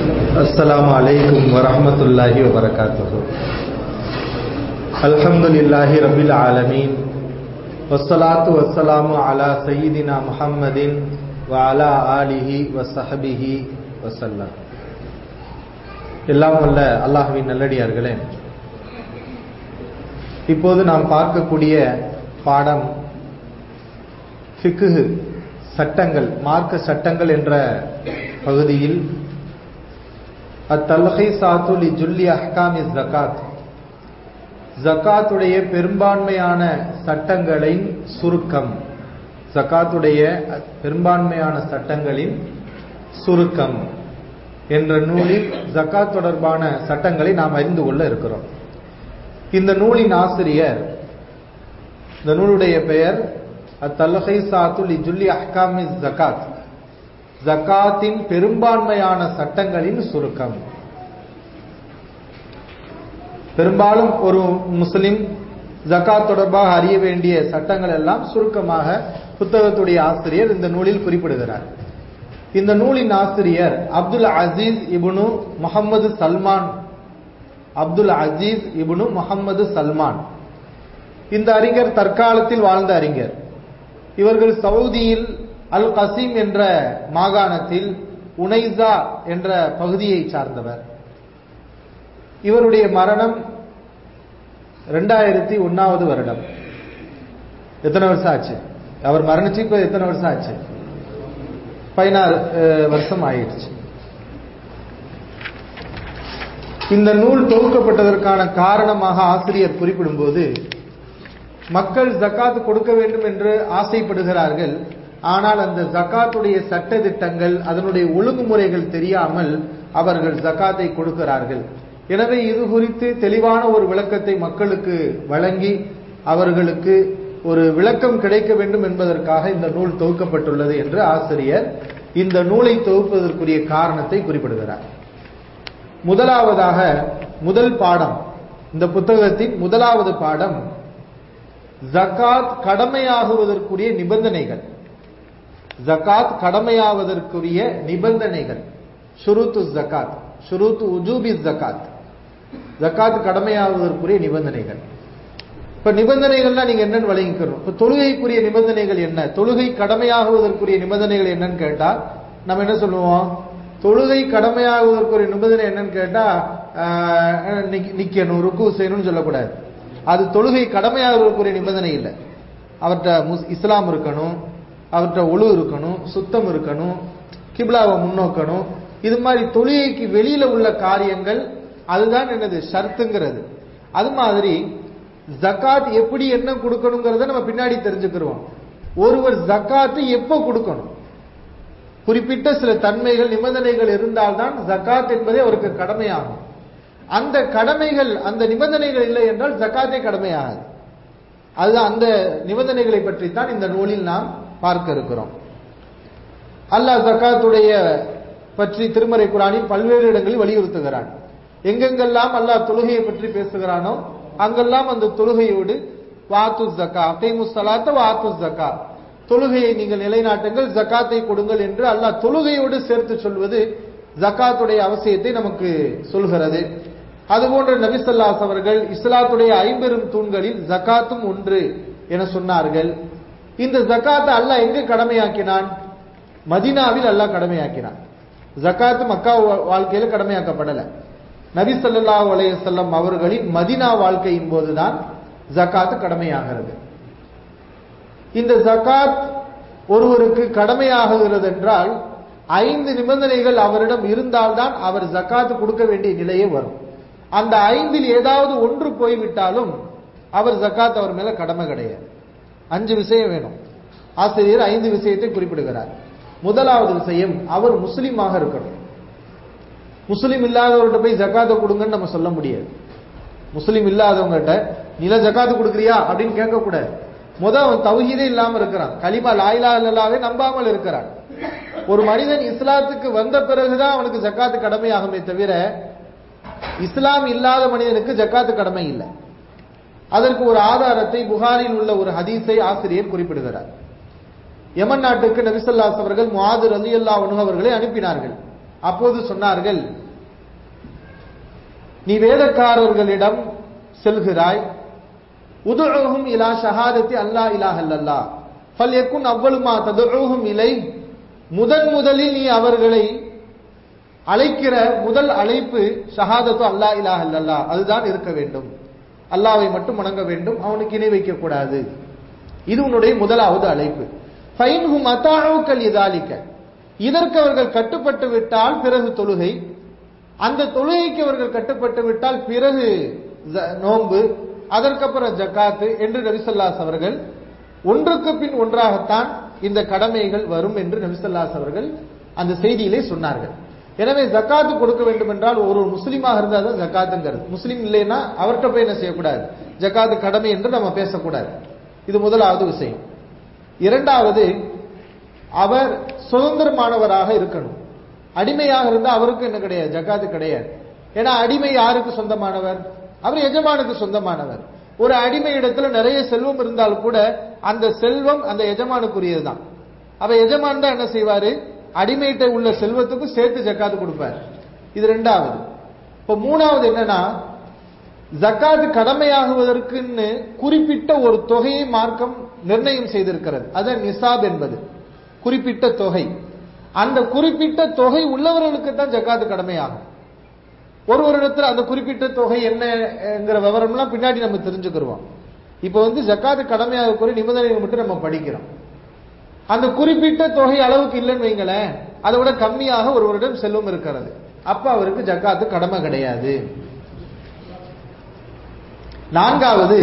அஸ்ஸலாமு அலைக்கும் வரஹ்மத்துல்லாஹி வபரகாத்துஹு. அல்ஹம்துலில்லாஹி ரப்பில் ஆலமீன் வஸ்ஸலாத்து வஸ்ஸலாமு அலா சய்யிதினா முஹம்மதின் வ அலா ஆலிஹி வஸஹ்பிஹி வஸல்லம். எல்லாம் வல்ல அல்லாஹ்வின் நல்லடியார்களே, இப்போது நாம் பார்க்கக்கூடிய பாடம் ஃபிக்ஹ், சட்டங்கள், மார்க்க சட்டங்கள் என்ற பகுதியில் அத்தல்ஹீஸாத்து லிஜுல்லி அஹ்காமி ஸகாத், ஸகாத்துடைய பெரும்பான்மையான சட்டங்களின் சுருக்கம், ஸகாத்துடைய பெரும்பான்மையான சட்டங்களின் சுருக்கம் என்ற நூலில் ஸகாத் தொடர்பான சட்டங்களை நாம் அறிந்து கொள்ள இருக்கிறோம். இந்த நூலின் ஆசிரியர், இந்த நூலுடைய பெயர் அத்தல்ஹீஸாத்து லிஜுல்லி அஹ்காமி ஸகாத், ஸகாத்தின் பெரும்பான்மையான சட்டங்களின் சுருக்கம். பெரும்பாலும் ஒரு முஸ்லிம் ஸகாத் தொடர்பாக அறிய வேண்டிய சட்டங்கள் எல்லாம் சுருக்கமாக புத்தகத்துடைய ஆசிரியர் இந்த நூலில் குறிப்பிடுகிறார். இந்த நூலின் ஆசிரியர் அப்துல் அசீஸ் இப்னு முஹம்மது சல்மான், அப்துல் அசீஸ் இப்னு முஹம்மது சல்மான். இந்த அறிஞர் தற்காலத்தில் வாழ்ந்த அறிஞர். இவர்கள் சவுதியில் அல் கசீம் என்ற மாகாணத்தில் உனைசா என்ற பகுதியை சார்ந்தவர். இவருடைய மரணம் 2001 வருடம். எத்தனை வருஷம் ஆச்சு? அவர் மரணிச்சு இப்ப எத்தனை வருஷம் ஆச்சு? 16 வருஷம் ஆயிடுச்சு. இந்த நூல் தொகுக்கப்பட்டதற்கான காரணமாக ஆசிரியர் குறிப்பிடும்போது, மக்கள் ஜகாத் கொடுக்க வேண்டும் என்று ஆசைப்படுகிறார்கள். ஆனால் அந்த ஜகாத்துடைய சட்ட திட்டங்கள், அதனுடைய ஒழுங்குமுறைகள் தெரியாமல் அவர்கள் ஜகாத்தை கொடுக்கிறார்கள். எனவே இது குறித்து தெளிவான ஒரு விளக்கத்தை மக்களுக்கு வழங்கி அவர்களுக்கு ஒரு விளக்கம் கிடைக்க வேண்டும் என்பதற்காக இந்த நூல் தொகுக்கப்பட்டுள்ளது என்று ஆசிரியர் இந்த நூலை தொகுப்பதற்குரிய காரணத்தை குறிப்பிடுகிறார். முதலாவதாக, முதல் பாடம், இந்த புத்தகத்தின் முதலாவது பாடம் ஜகாத் கடமையாகுவதற்குரிய நிபந்தனைகள். ஜகாத் கடமையாவதற்குரிய நிபந்தனைகள், ஷுரூத்து ஜகாத், ஷுரூத்து உஜூபி ஜகாத், ஜகாத் கடமையாவதற்குரிய நிபந்தனைகள். இப்ப நிபந்தனைகள்லாம் நீங்க என்னன்னு வழங்கிக்கிறோம். இப்ப தொழுகைக்குரிய நிபந்தனைகள் என்ன, தொழுகை கடமையாகுவதற்குரிய நிபந்தனைகள் என்னன்னு கேட்டா நம்ம என்ன சொல்லுவோம்? தொழுகை கடமையாகுவதற்குரிய நிபந்தனை என்னன்னு கேட்டா நிக்கணும், ருக்கு செய்யணும்னு சொல்லக்கூடாது. அது தொழுகை கடமையாகுவதற்குரிய நிபந்தனை இல்லை. அவர்கிட்ட இஸ்லாம் இருக்கணும், அவர்கிட்ட ஒழு இருக்கணும், சுத்தம் இருக்கணும், கிப்லாவை முன்னோக்கணும். இது மாதிரி தொழுகைக்கு வெளியில உள்ள காரியங்கள், அதுதான் என்னது ஷர்த்துங்கிறது. அது மாதிரி ஜகாத் எப்படி என்ன கொடுக்கணுங்கிறத நம்ம பின்னாடி தெரிஞ்சுக்கிறோம். ஒருவர் ஜகாத்து எப்போ கொடுக்கணும், குறிப்பிட்ட சில தன்மைகள், நிபந்தனைகள் இருந்தால்தான் ஜகாத் என்பதே அவருக்கு கடமையாகும். அந்த கடமைகள், அந்த நிபந்தனைகள் இல்லை என்றால் ஜகாத்தே கடமையாகாது. அதுதான் அந்த நிபந்தனைகளை பற்றி தான் இந்த நூலில் நாம் பார்க்க இருக்கிறோம். அல்லாஹ் ஜகாத்துடைய பற்றி திருமறை குர்ஆனில் பல்வேறு இடங்களில் வலியுறுத்துகிறான். எங்கெங்கெல்லாம் அல்லாஹ் தொழுகையை பற்றி பேசுகிறானோ அங்கெல்லாம் அந்த தொழுகையோடு வாத்து ஜக்கா, அகீமுஸ் ஸலாத்த வாத்து ஜக்கா, தொழுகையை நீங்கள் நிலைநாட்டுங்கள், ஜகாத்தை கொடுங்கள் என்று அல்லாஹ் தொழுகையோடு சேர்த்து சொல்வது ஜகாத்துடைய அவசியத்தை நமக்கு சொல்கிறது. அதுபோன்ற நபி ஸல்லல்லாஹு அலைஹி அவர்கள் இஸ்லாத்துடைய 50 தூண்களில் ஜகாத்தும் ஒன்று என சொன்னார்கள். இந்த ஜகாத்தை அல்லாஹ் எங்கு கடமையாக்கினான்? மதீனாவில் அல்லாஹ் கடமையாக்கினான். ஜகாத் மக்கா வாழ்க்கையில கடமையாக்கப்படல. நபி ஸல்லல்லாஹு அலைஹி வஸல்லம் அவர்களின் மதீனா வாழ்க்கையின் போதுதான் ஜகாத் கடமையாகிறது. இந்த ஜகாத் ஒருவருக்கு கடமையாகிறது என்றால் 5 நிபந்தனைகள் அவரிடம் இருந்தால்தான் அவர் ஜகாத் கொடுக்க வேண்டிய நிலையே வரும். அந்த 5இல் ஏதாவது ஒன்று போய்விட்டாலும் அவர் ஜகாத் அவர் மேல கடமை கிடையாது. 5 விஷயம் வேணும். ஆசிரியர் 5 விஷயத்தை குறிப்பிடுகிறார். முதலாவது விஷயம், அவர் முஸ்லீமாக இருக்கணும். முஸ்லீம் இல்லாதவர்கிட்ட போய் ஜகாத்தை கொடுங்கன்னு நம்ம சொல்ல முடியாது. முஸ்லீம் இல்லாதவங்ககிட்ட நீல ஜகாத்து கொடுக்குறியா அப்படின்னு கேட்க கூடாது. அவன் தௌஹீதே இல்லாம இருக்கிறான், கலிமா லா இலாஹ இல்லல்லாஹ்வை நம்பாமல் இருக்கிறான். ஒரு மனிதன் இஸ்லாத்துக்கு வந்த பிறகுதான் அவனுக்கு ஜகாத்து கடமையாகுமே தவிர இஸ்லாம் இல்லாத மனிதனுக்கு ஜகாத்து கடமை இல்லை. அதற்கு ஒரு ஆதாரத்தை புகாரில் உள்ள ஒரு ஹதீஸை ஆசிரியர் குறிப்பிடுகிறார். யமன் நாட்டுக்கு நபி ஸல்லல்லாஹு அலைஹி அவர்கள் முஆது ரலியல்லாஹு அன்ஹு அவர்களை அனுப்பினார்கள். அப்போது சொன்னார்கள், நீ வேதக்காரர்களிடம் செல்கிறாய், உதுஉஹும் இலா ஷஹாதத்தி அல்லா இலாஹ இல்லல்லாஹ் ஃபல்யகுன் அவ்வலு மா ததுஉஹும் இலை, முதலில் நீ அவர்களை அழைக்கிற முதல் அழைப்பு ஷஹாதத்து அல்லா இலாஹ இல்லல்லாஹ், அதுதான் இருக்க வேண்டும். அல்லாஹ்வை மட்டும் வணங்க வேண்டும், அவனுக்கு இணை வைக்க கூடாது. இது உன்னுடைய முதலாவது அழைப்பு. ஃபைன்ஹும் அதாஉக லிதாலிக, இதற்கு அவர்கள் கட்டுப்பட்டு விட்டால் பிறகு தொழுகை, அந்த தொழுகைக்கு அவர்கள் கட்டுப்பட்டு விட்டால் பிறகு நோன்பு, அதற்கப்புறம் ஜக்காத்து என்று நபி ஸல்லல்லாஹு அலைஹி அவர்கள் ஒன்றுக்கு பின் ஒன்றாகத்தான் இந்த கடமைகள் வரும் என்று நபி ஸல்லல்லாஹு அலைஹி அவர்கள் அந்த செய்தியிலே சொன்னார்கள். எனவே ஜக்காத்து கொடுக்க வேண்டும் என்றால் ஒரு முஸ்லீமாக இருந்தால் தான் ஜக்காத்துங்கிறது. முஸ்லீம் இல்லைன்னா அவர்கிட்ட போய் என்ன செய்யக்கூடாது, ஜக்காத்து கடமை என்று நம்ம பேசக்கூடாது. இது முதலாவது விஷயம். இரண்டாவது, அவர் சுதந்திரமானவராக இருக்கணும். அடிமையாக இருந்தால் அவருக்கு என்ன கிடையாது, ஜக்காத்து கிடையாது. ஏன்னா அடிமை யாருக்கு சொந்தமானவர், அவர் எஜமானுக்கு சொந்தமானவர். ஒரு அடிமை இடத்துல நிறைய செல்வம் இருந்தால் கூட அந்த செல்வம் அந்த எஜமானுக்குரியது தான். அவ எஜமான் தான் என்ன செய்வாரு, அடிமையிட்ட உள்ள செல்வத்துக்கு சேர்த்து ஜக்காத்து கொடுப்பார். இது இரண்டாவது. இப்ப மூணாவது என்னன்னா, ஜக்காத்து கடமையாகுவதற்குன்னு குறிப்பிட்ட ஒரு தொகையை மார்க்கம் நிர்ணயம் செய்திருக்கிறது. அதான் நிசாப் என்பது குறிப்பிட்ட தொகை. அந்த குறிப்பிட்ட தொகை உள்ளவர்களுக்கு தான் ஜக்காத்து கடமையாகும். ஒரு இடத்துல அந்த குறிப்பிட்ட தொகை என்னங்கிற விவரம்லாம் பின்னாடி நம்ம தெரிஞ்சுக்கிறோம். இப்ப ஜக்காத்து கடமையாகக்கூடிய நிபந்தனைகள் மட்டும் நம்ம படிக்கிறோம். அந்த குறிப்பிட்ட தொகை அளவுக்கு இல்லைன்னு வைங்களேன், அதை விட கம்மியாக ஒருவரிடம் செல்வம் இருக்கிறது, அப்ப அவருக்கு ஜக்காத்து கடமை கிடையாது. நான்காவது,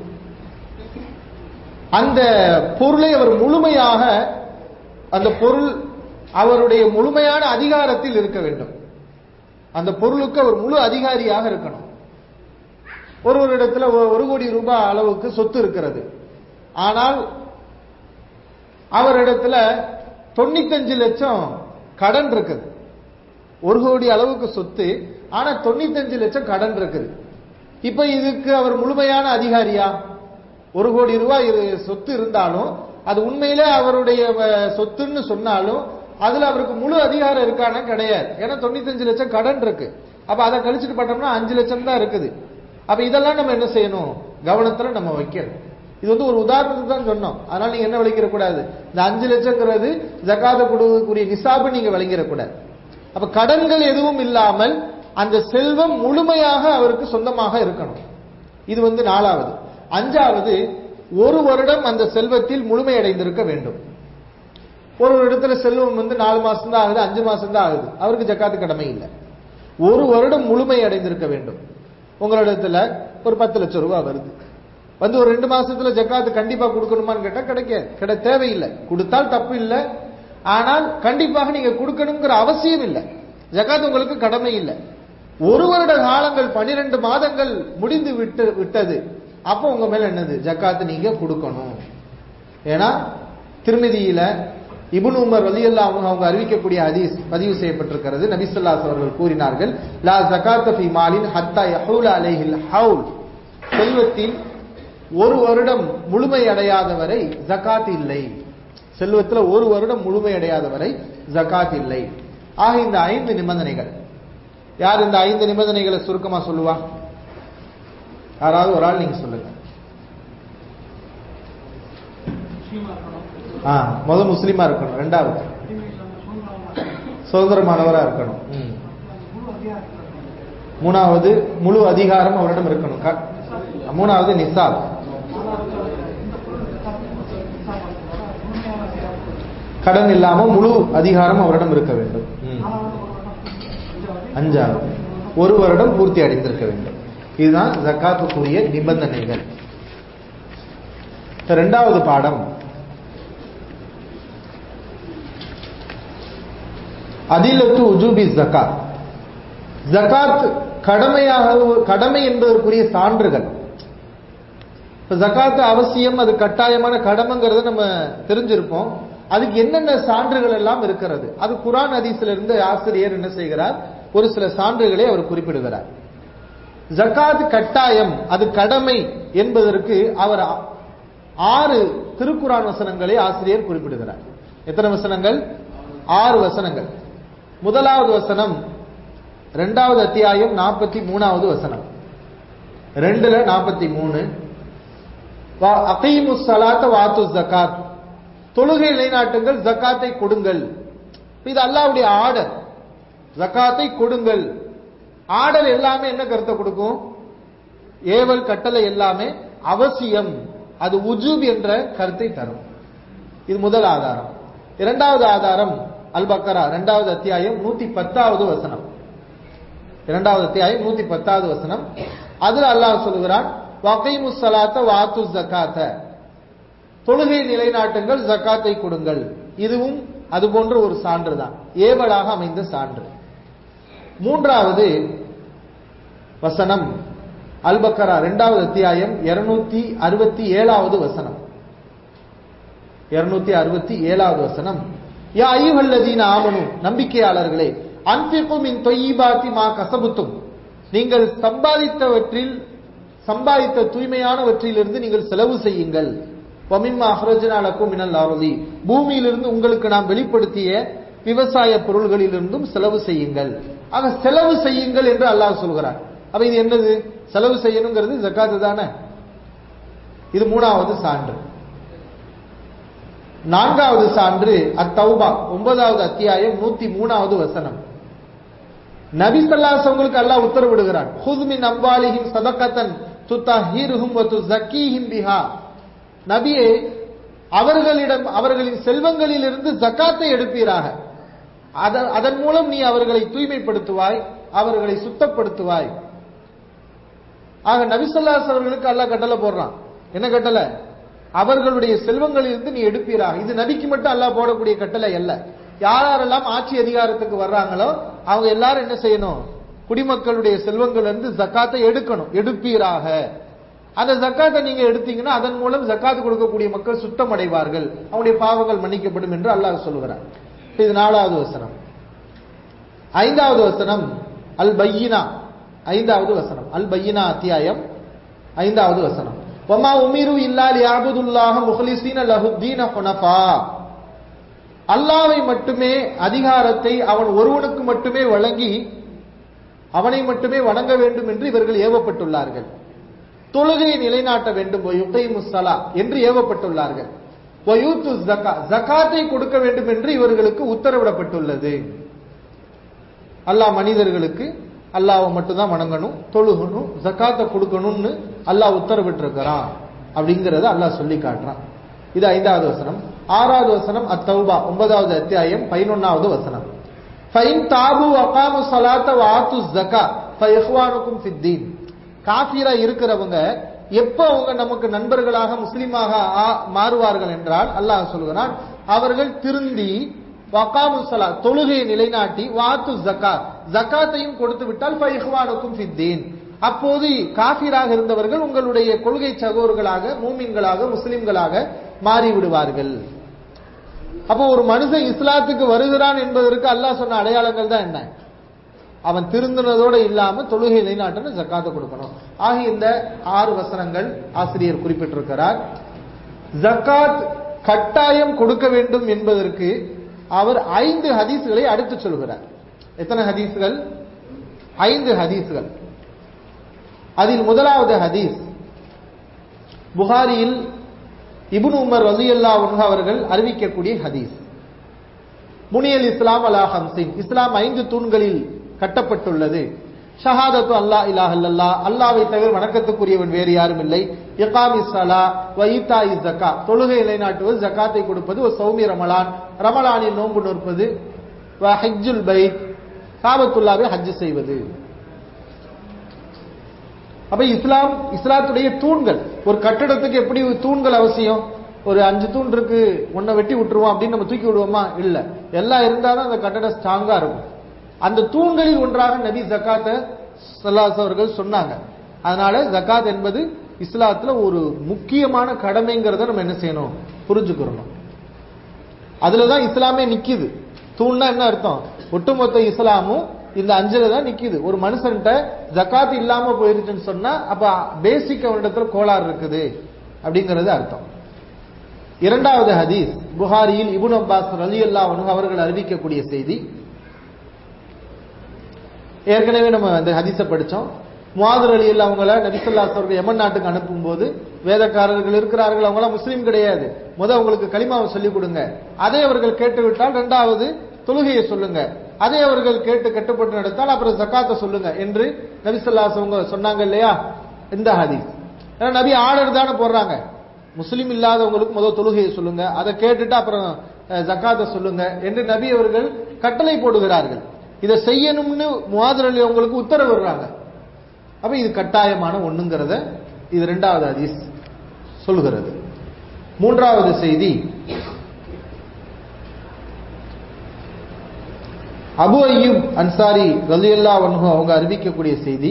அந்த பொருளை அவர் முழுமையாக, அந்த பொருள் அவருடைய முழுமையான அதிகாரத்தில் இருக்க வேண்டும். அந்த பொருளுக்கு அவர் முழு அதிகாரியாக இருக்கணும். ஒருவரிடத்துல 1 கோடி ரூபாய் அளவுக்கு சொத்து இருக்கிறது, ஆனால் அவரிடத்துல 95 லட்சம் கடன் இருக்குது. 1 கோடி அளவுக்கு சொத்து, ஆனா 95 லட்சம் கடன் இருக்குது. இப்ப இதுக்கு அவர் முழுமையான அதிகாரியா? 1 கோடி ரூபாய் சொத்து இருந்தாலும் அது உண்மையிலே அவருடைய சொத்துன்னு சொன்னாலும் அதுல அவருக்கு முழு அதிகாரம் இருக்கான கிடையாது. ஏன்னா 95 லட்சம் கடன் இருக்கு. அப்ப அதை கழிச்சுட்டு பார்த்தோம்னா 5 லட்சம் தான் இருக்குது. அப்ப இதெல்லாம் நம்ம என்ன செய்யணும், கவனத்துல நம்ம வைக்கணும். இது ஒரு உதாரணத்துக்கு தான் சொன்னோம். அதனால நீங்க என்ன விளங்கிட கூடாது, இந்த 5 லட்சங்கிறது ஜகாத் கொடுக்கக்கூடிய நிசாபு நீங்க விளங்கிடக்கூடாது. அப்ப கடன்கள் எதுவும் இல்லாமல் அந்த செல்வம் முழுமையாக அவருக்கு சொந்தமாக இருக்கணும். இது நாலாவது. அஞ்சாவது, 1 வருடம் அந்த செல்வத்தில் முழுமையடைந்திருக்க வேண்டும். ஒரு இடத்துல செல்வம் 4 மாசம் தான் ஆகுது, 5 மாசம் தான் ஆகுது, அவருக்கு ஜக்காத்து கடமை இல்லை. 1 வருடம் முழுமை அடைந்திருக்க வேண்டும். உங்களிடத்துல ஒரு 10 லட்சம் ரூபாய் வருது, ஒரு 2 மாசத்துல ஜக்காத்து கண்டிப்பா கொடுக்கணுமான்னு கேட்டா தேவையில்லை. கொடுத்தால் தப்பு இல்லை, ஆனால் கண்டிப்பாக நீங்க கொடுக்கணுங்கிற அவசியம் இல்லை. ஜக்காத்து உங்களுக்கு கடமை இல்லை. 1 வருட காலங்கள் 12 மாதங்கள் முடிந்து விட்டது, அப்போ உங்க மேல என்னது, ஜக்காத்து நீங்க கொடுக்கணும். ஏன்னா திருமிதியில இப்னு உமர் ரலியல்லாஹு அன்ஹு அவங்க அறிவிக்கக்கூடிய ஹதீஸ் பதிவு செய்யப்பட்டிருக்கிறது. நபி ஸல்லல்லாஹு அலைஹி வஸல்லம் கூறினார்கள், லா ஜகாத்த ஃபீ மாலின் ஹத்தா யஹூல அலைஹில் ஹவுல், செல்வத்தில் 1 வருடம் முழுமை அடையாதவரை ஜகாத் இல்லை. செல்வத்தில் 1 வருடம் முழுமை அடையாதவரை ஜகாத் இல்லை. ஆக இந்த 5 நிபந்தனைகள், யார் இந்த 5 நிபந்தனைகளை சுருக்கமா சொல்லுவா? யாராவது ஒரு ஆள் நீங்க சொல்லுங்க. முதல் முஸ்லீமா இருக்கணும், 2வது சுதந்திரமானவரா இருக்கணும், 3வது முழு அதிகாரம் அவரிடம் இருக்கணும், 3வது நிசாப், கடன் இல்லாம முழு அதிகாரம் அவரிடம் இருக்க வேண்டும், 5வது 1 வருடம் பூர்த்தி அடைந்திருக்க வேண்டும். இதுதான் ஜக்காத்துக்குரிய நிபந்தனைகள். 2வது பாடம் அதிலத்து உஜூபி ஜகாத். ஜகாத் கடமை என்பதற்குரிய சான்றுகள். ஜகாத் அவசியம், அது கட்டாயமான கடமைங்கிறத நம்ம தெரிஞ்சிருப்போம். அதுக்கு என்னென்ன சான்றுகள் எல்லாம் இருக்கிறது, அது குர்ஆன் ஹதீஸ்ல இருந்து ஆசிரியர் என்ன செய்கிறார், ஒரு சில சான்றுகளை அவர் குறிப்பிடுகிறார். ஜகாத் கட்டாயம், அது கடமை என்பதற்கு அவர் 6 திருக்குர்ஆன் வசனங்களை ஆசிரியர் குறிப்பிடுகிறார். எத்தனை வசனங்கள்? 6 வசனங்கள். முதலாவது வசனம், 2வது அத்தியாயம் 43வது வசனம். 2:43 அகீமுஸ் ஸலாத்த வாத்துஸ் ஸகாத், தொழுகை நிலைநாட்டுங்கள், ஜகாத்தை கொடுங்கள். இது அல்லாஹ்வுடைய ஆர்டர். ஜகாத்தை கொடுங்கள். ஆர்டர் எல்லாமே என்ன கருத்தை கொடுக்கும்? ஏவல் கட்டளை எல்லாமே அவசியம், அது உஜூப் என்ற கருத்தை தரும். இது முதல் ஆதாரம். இரண்டாவது ஆதாரம் அல் பக்கரா 2வது அத்தியாயம் 110வது வசனம். 2வது அத்தியாயம் 110வது வசனம். அதில் அல்லாஹ் சொல்கிறான், வகீமுஸ் ஸலாத்த வாத்துஸ் ஸகாத்த, தொழுகை நிலைநாட்டுங்கள், ஜகாத்தை கொடுங்கள். இதுவும் அது போன்ற ஒரு சான்று தான், ஏவலாக அமைந்த சான்று. மூன்றாவது வசனம் அல் பக்கரா 2வது அத்தியாயம் 267வது வசனம். 267வது வசனம், யா அய்யுஹல்லதீன ஆமனு, நம்பிக்கையாளர்களே, அன்ஃபிகு மின் தொய்யிபாத்தி மா கஸபுத்தும், நீங்கள் சம்பாதித்த தூய்மையானவற்றிலிருந்து நீங்கள் செலவு செய்யுங்கள். வமிம்மா அஹ்ரஜ்னா லக்கும் மினல் அர்தி, பூமியிலிருந்து உங்களுக்கு நாம் வெளிப்படுத்திய விவசாய பொருள்களிலிருந்தும் செலவு செய்யுங்கள். ஆக செலவு செய்யுங்கள் என்று அல்லாஹ் சொல்கிறார். அப்ப இது என்னது? செலவு செய்யணுங்கிறது ஜகாத் தானே. இது மூணாவது சான்று. நான்காவது சான்று அத்தௌபா 9வது அத்தியாயம் 103வது வசனம். நபி ஸல்லல்லாஹு அலைஹி வஸல்லம் அல்லாஹ் உத்தரவிடுகிறான், ஹுஸ் மின் அம்வாலிஹிம் ஸதகத்தன் துதஹிருஹும் வ துஸக்கீஹிம் பிஹா, நபியே அவர்களின் செல்வங்களிலிருந்து ஜகாத்தை எடுப்பீராக, அதன் மூலம் நீ அவர்களை தூய்மைப்படுத்துவாய், அவர்களை சுத்தப்படுத்துவாய். ஆக நபி ஸல்லல்லாஹு அலைஹி வஸல்லம் அல்லாஹ் கட்டளை போடுறான். என்ன கட்டளை? அவர்களுடைய செல்வங்களிலிருந்து நீ எடுப்பீராக. இது நபிக்கு மட்டும் அல்லாஹ் போடக்கூடிய கட்டளை அல்ல. யாரெல்லாம் ஆட்சி அதிகாரத்துக்கு வர்றாங்களோ அவங்க எல்லாரும் என்ன செய்யணும்? குடிமக்களுடைய செல்வங்களிலிருந்து ஜகாத்தை எடுக்கணும். எடுப்பீராக. அந்த ஜகாத்தை நீங்க எடுத்தீங்கன்னா அதன் மூலம் ஜகாத் கொடுக்கக்கூடிய மக்கள் சுத்தம் அடைவார்கள், அவங்களுடைய பாவங்கள் மன்னிக்கப்படும் என்று அல்லாஹ் சொல்கிறார். இது 4வது வசனம். 5வது வசனம் அல் பையினா 5வது வசனம். அல் பையினா அத்தியாயம் 5வது வசனம். வமா உமிரு இல்லா லியஅபுதுல்லாஹ முஹ்லிஸீன லஹுத்தீன ஹுனஃபா, அல்லாஹ்வை மட்டுமே அதிகாரத்தை அவன் ஒருவனுக்கு மட்டுமே வழங்கி அவனை மட்டுமே வணங்க வேண்டும் என்று இவர்கள் ஏவப்பட்டுள்ளார்கள். தொழுகையை நிலைநாட்ட வேண்டும், யுகீமுஸ் ஸலா என்று ஏவப்பட்டுள்ளார்கள். வயூத்துஸ் ஸகா, ஜகாத்தை கொடுக்க வேண்டும் என்று இவர்களுக்கு உத்தரவிடப்பட்டுள்ளது. அல்லாஹ் மனிதர்களுக்கு அல்லாஹ்வை மட்டும் தான் வணங்கணும், தொழுகணும், ஜகாத்தை கொடுக்கணும்னு அல்லாஹ் உத்தரவிட்டிருக்கிறான் அப்படிங்கறத அல்லாஹ் சொல்லி காட்டுறான். இது 5வது வசனம். 6வது வசனம் அத்தௌபா 9வது அத்தியாயம் 11வது வசனம். ஃபைன் தாபு வகாமு ஸலாத்த வஆத்து ஸகா ஃபஇஹ்வானுக்கும் ஃபித்தீன், காஃபிரா இருக்கிறவங்க எப்ப அவங்க நமக்கு நண்பர்களாக முஸ்லிமாக மாறுவார்கள் என்றால் அல்லாஹ் சொல்கிறான், அவர்கள் திருந்தி வகாமு ஸலா தொழுகையை நிலைநாட்டி வஆத்து ஸகா ஜகாத்தையும் கொடுத்து விட்டால் ஃபஇஹ்வானுக்கும் ஃபித்தீன், அப்போது காஃபிராக இருந்தவர்கள் உங்களுடைய கொள்கை சகோதரர்களாக, மூமின்களாக, முஸ்லிம்களாக மாறிவிடுவார்கள். அப்போ ஒரு மனுஷன் இஸ்லாத்துக்கு வருகிறான் என்பதற்கு அல்லாஹ் சொன்ன அடையாளங்கள் தான் என்ன? அவன் திருந்தினதோடு இல்லாம தொழுகை நிலைநாட்டணும், ஜகாத்தை கொடுக்கணும். ஆக இந்த 6 வசனங்கள் ஆசிரியர் குறிப்பிட்டிருக்கிறார். ஜகாத் கட்டாயம் கொடுக்க வேண்டும் என்பதற்கு அவர் 5 ஹதீஸ்களை அடுத்து சொல்கிறார். எத்தனை ஹதீஸ்கள்? 5 ஹதீஸ்கள். அதில் முதலாவது ஹதீஸ் புகாரியில் இப்னு உமர் ரலியல்லாஹு அன்ஹு அவர்கள் அறிவிக்கக்கூடிய ஹதீஸ். புனியல் இஸ்லாம் அலா ஹம்சின், இஸ்லாம் 5 தூண்களில் கட்டப்பட்டுள்ளது. ஷஹாதத்து அல்லாஹ் இலாஹ இல்லல்லாஹ், அல்லாஹ்வை தவிர வணக்கத்துக்குரியவன் வேறு யாரும் இல்லை. இகாமிஸ் ஸலா வ ஈதாஇஸ் ஸகா, தொழுகை நிலைநாட்டுவது, ஜகாத்தை கொடுப்பது. வ ஸௌமி ரமலான், ரமலானில் நோன்பு நோற்பது. வ ஹஜ்ஜுல் பைத், காபத்துல்லாவை ஹஜ் செய்வது. அப்ப இஸ்லாத்துடைய தூண்கள். ஒரு கட்டடத்துக்கு எப்படி தூண்கள் அவசியம்? ஒரு 5 தூண் இருக்கு, ஒன்ன வெட்டி விட்டுருவோம் அப்படின்னு நம்ம தூக்கி விடுவோமா? இல்ல, எல்லாம் இருந்தாலும் அந்த கட்டடம் ஸ்ட்ராங்கா இருக்கும். அந்த தூண்களில் ஒன்றாக நபி ஜகாத்தை ஸல்லல்லாஹு அலைஹி அவர்கள் சொன்னாங்க. அதனால ஜகாத் என்பது இஸ்லாத்துல ஒரு முக்கியமான கடமைங்கிறத நம்ம என்ன செய்யணும்? புரிஞ்சுக்கிறோம். அதுலதான் இஸ்லாமே நிக்குது. தூண்னா என்ன அர்த்தம்? ஒட்டுமொத்த இஸ்லாமும் இந்த 5ல தான் நிக்குது. ஒரு மனுஷன்ட்ட ஜகாத் இல்லாம போயிருச்சுன்னு சொன்னா அப்ப பேசிக் அவனிடத்துல கோளாறு இருக்குது அப்படிங்கிறது அர்த்தம். இரண்டாவது ஹதீஸ் புகாரியில் இப்னு அப்பாஸ் ரலியல்லாஹு அன்ஹு அவர்கள் அறிவிக்கக்கூடிய செய்தி. ஏற்கனவே நம்ம அந்த ஹதீஸை படிச்சோம். முஆது ரலியல்லாஹு அவங்கள நபி ஸல்லல்லாஹு அலைஹி வஸல்லம் யமன் நாட்டுக்கு அனுப்பும்போது வேதக்காரர்கள் இருக்கிறார்கள், அவங்களாம் முஸ்லீம் கிடையாது, அவங்களுக்கு கலிமாவை சொல்லிக் கொடுங்க, அதை அவர்கள் கேட்டுவிட்டால் இரண்டாவது தொழுகையை சொல்லுங்க, அதை அவர்கள் கேட்டு கட்டுப்பட்டு நடத்தால் அப்புறம் ஜகாத்தை சொல்லுங்க என்று நபி ஸல்லல்லாஹு அலைஹி வஸல்லம் சொன்னாங்க இல்லையா? இந்த ஹதீஸ். ஏன்னா நபி ஆர்டர் தானே போடுறாங்க, முஸ்லீம் இல்லாதவங்களுக்கு முதல் தொழுகையை சொல்லுங்க, அதை கேட்டுட்டு அப்புறம் ஜகாத்தை சொல்லுங்க என்று நபி அவர்கள் கட்டளை போடுகிறார்கள். இதை செய்யணும்னு முஆது ரலியல்லாஹு அவங்களுக்கு உத்தரவிடுறாங்க. அப்ப இது கட்டாயமான ஒண்ணுங்கிறத இது இரண்டாவது ஹதீஸ் சொல்கிறது. மூன்றாவது செய்தி, அபு அய்யூப் அன்சாரி ரலியல்லாஹு அன்ஹு அவங்க அறிவிக்கக்கூடிய செய்தி,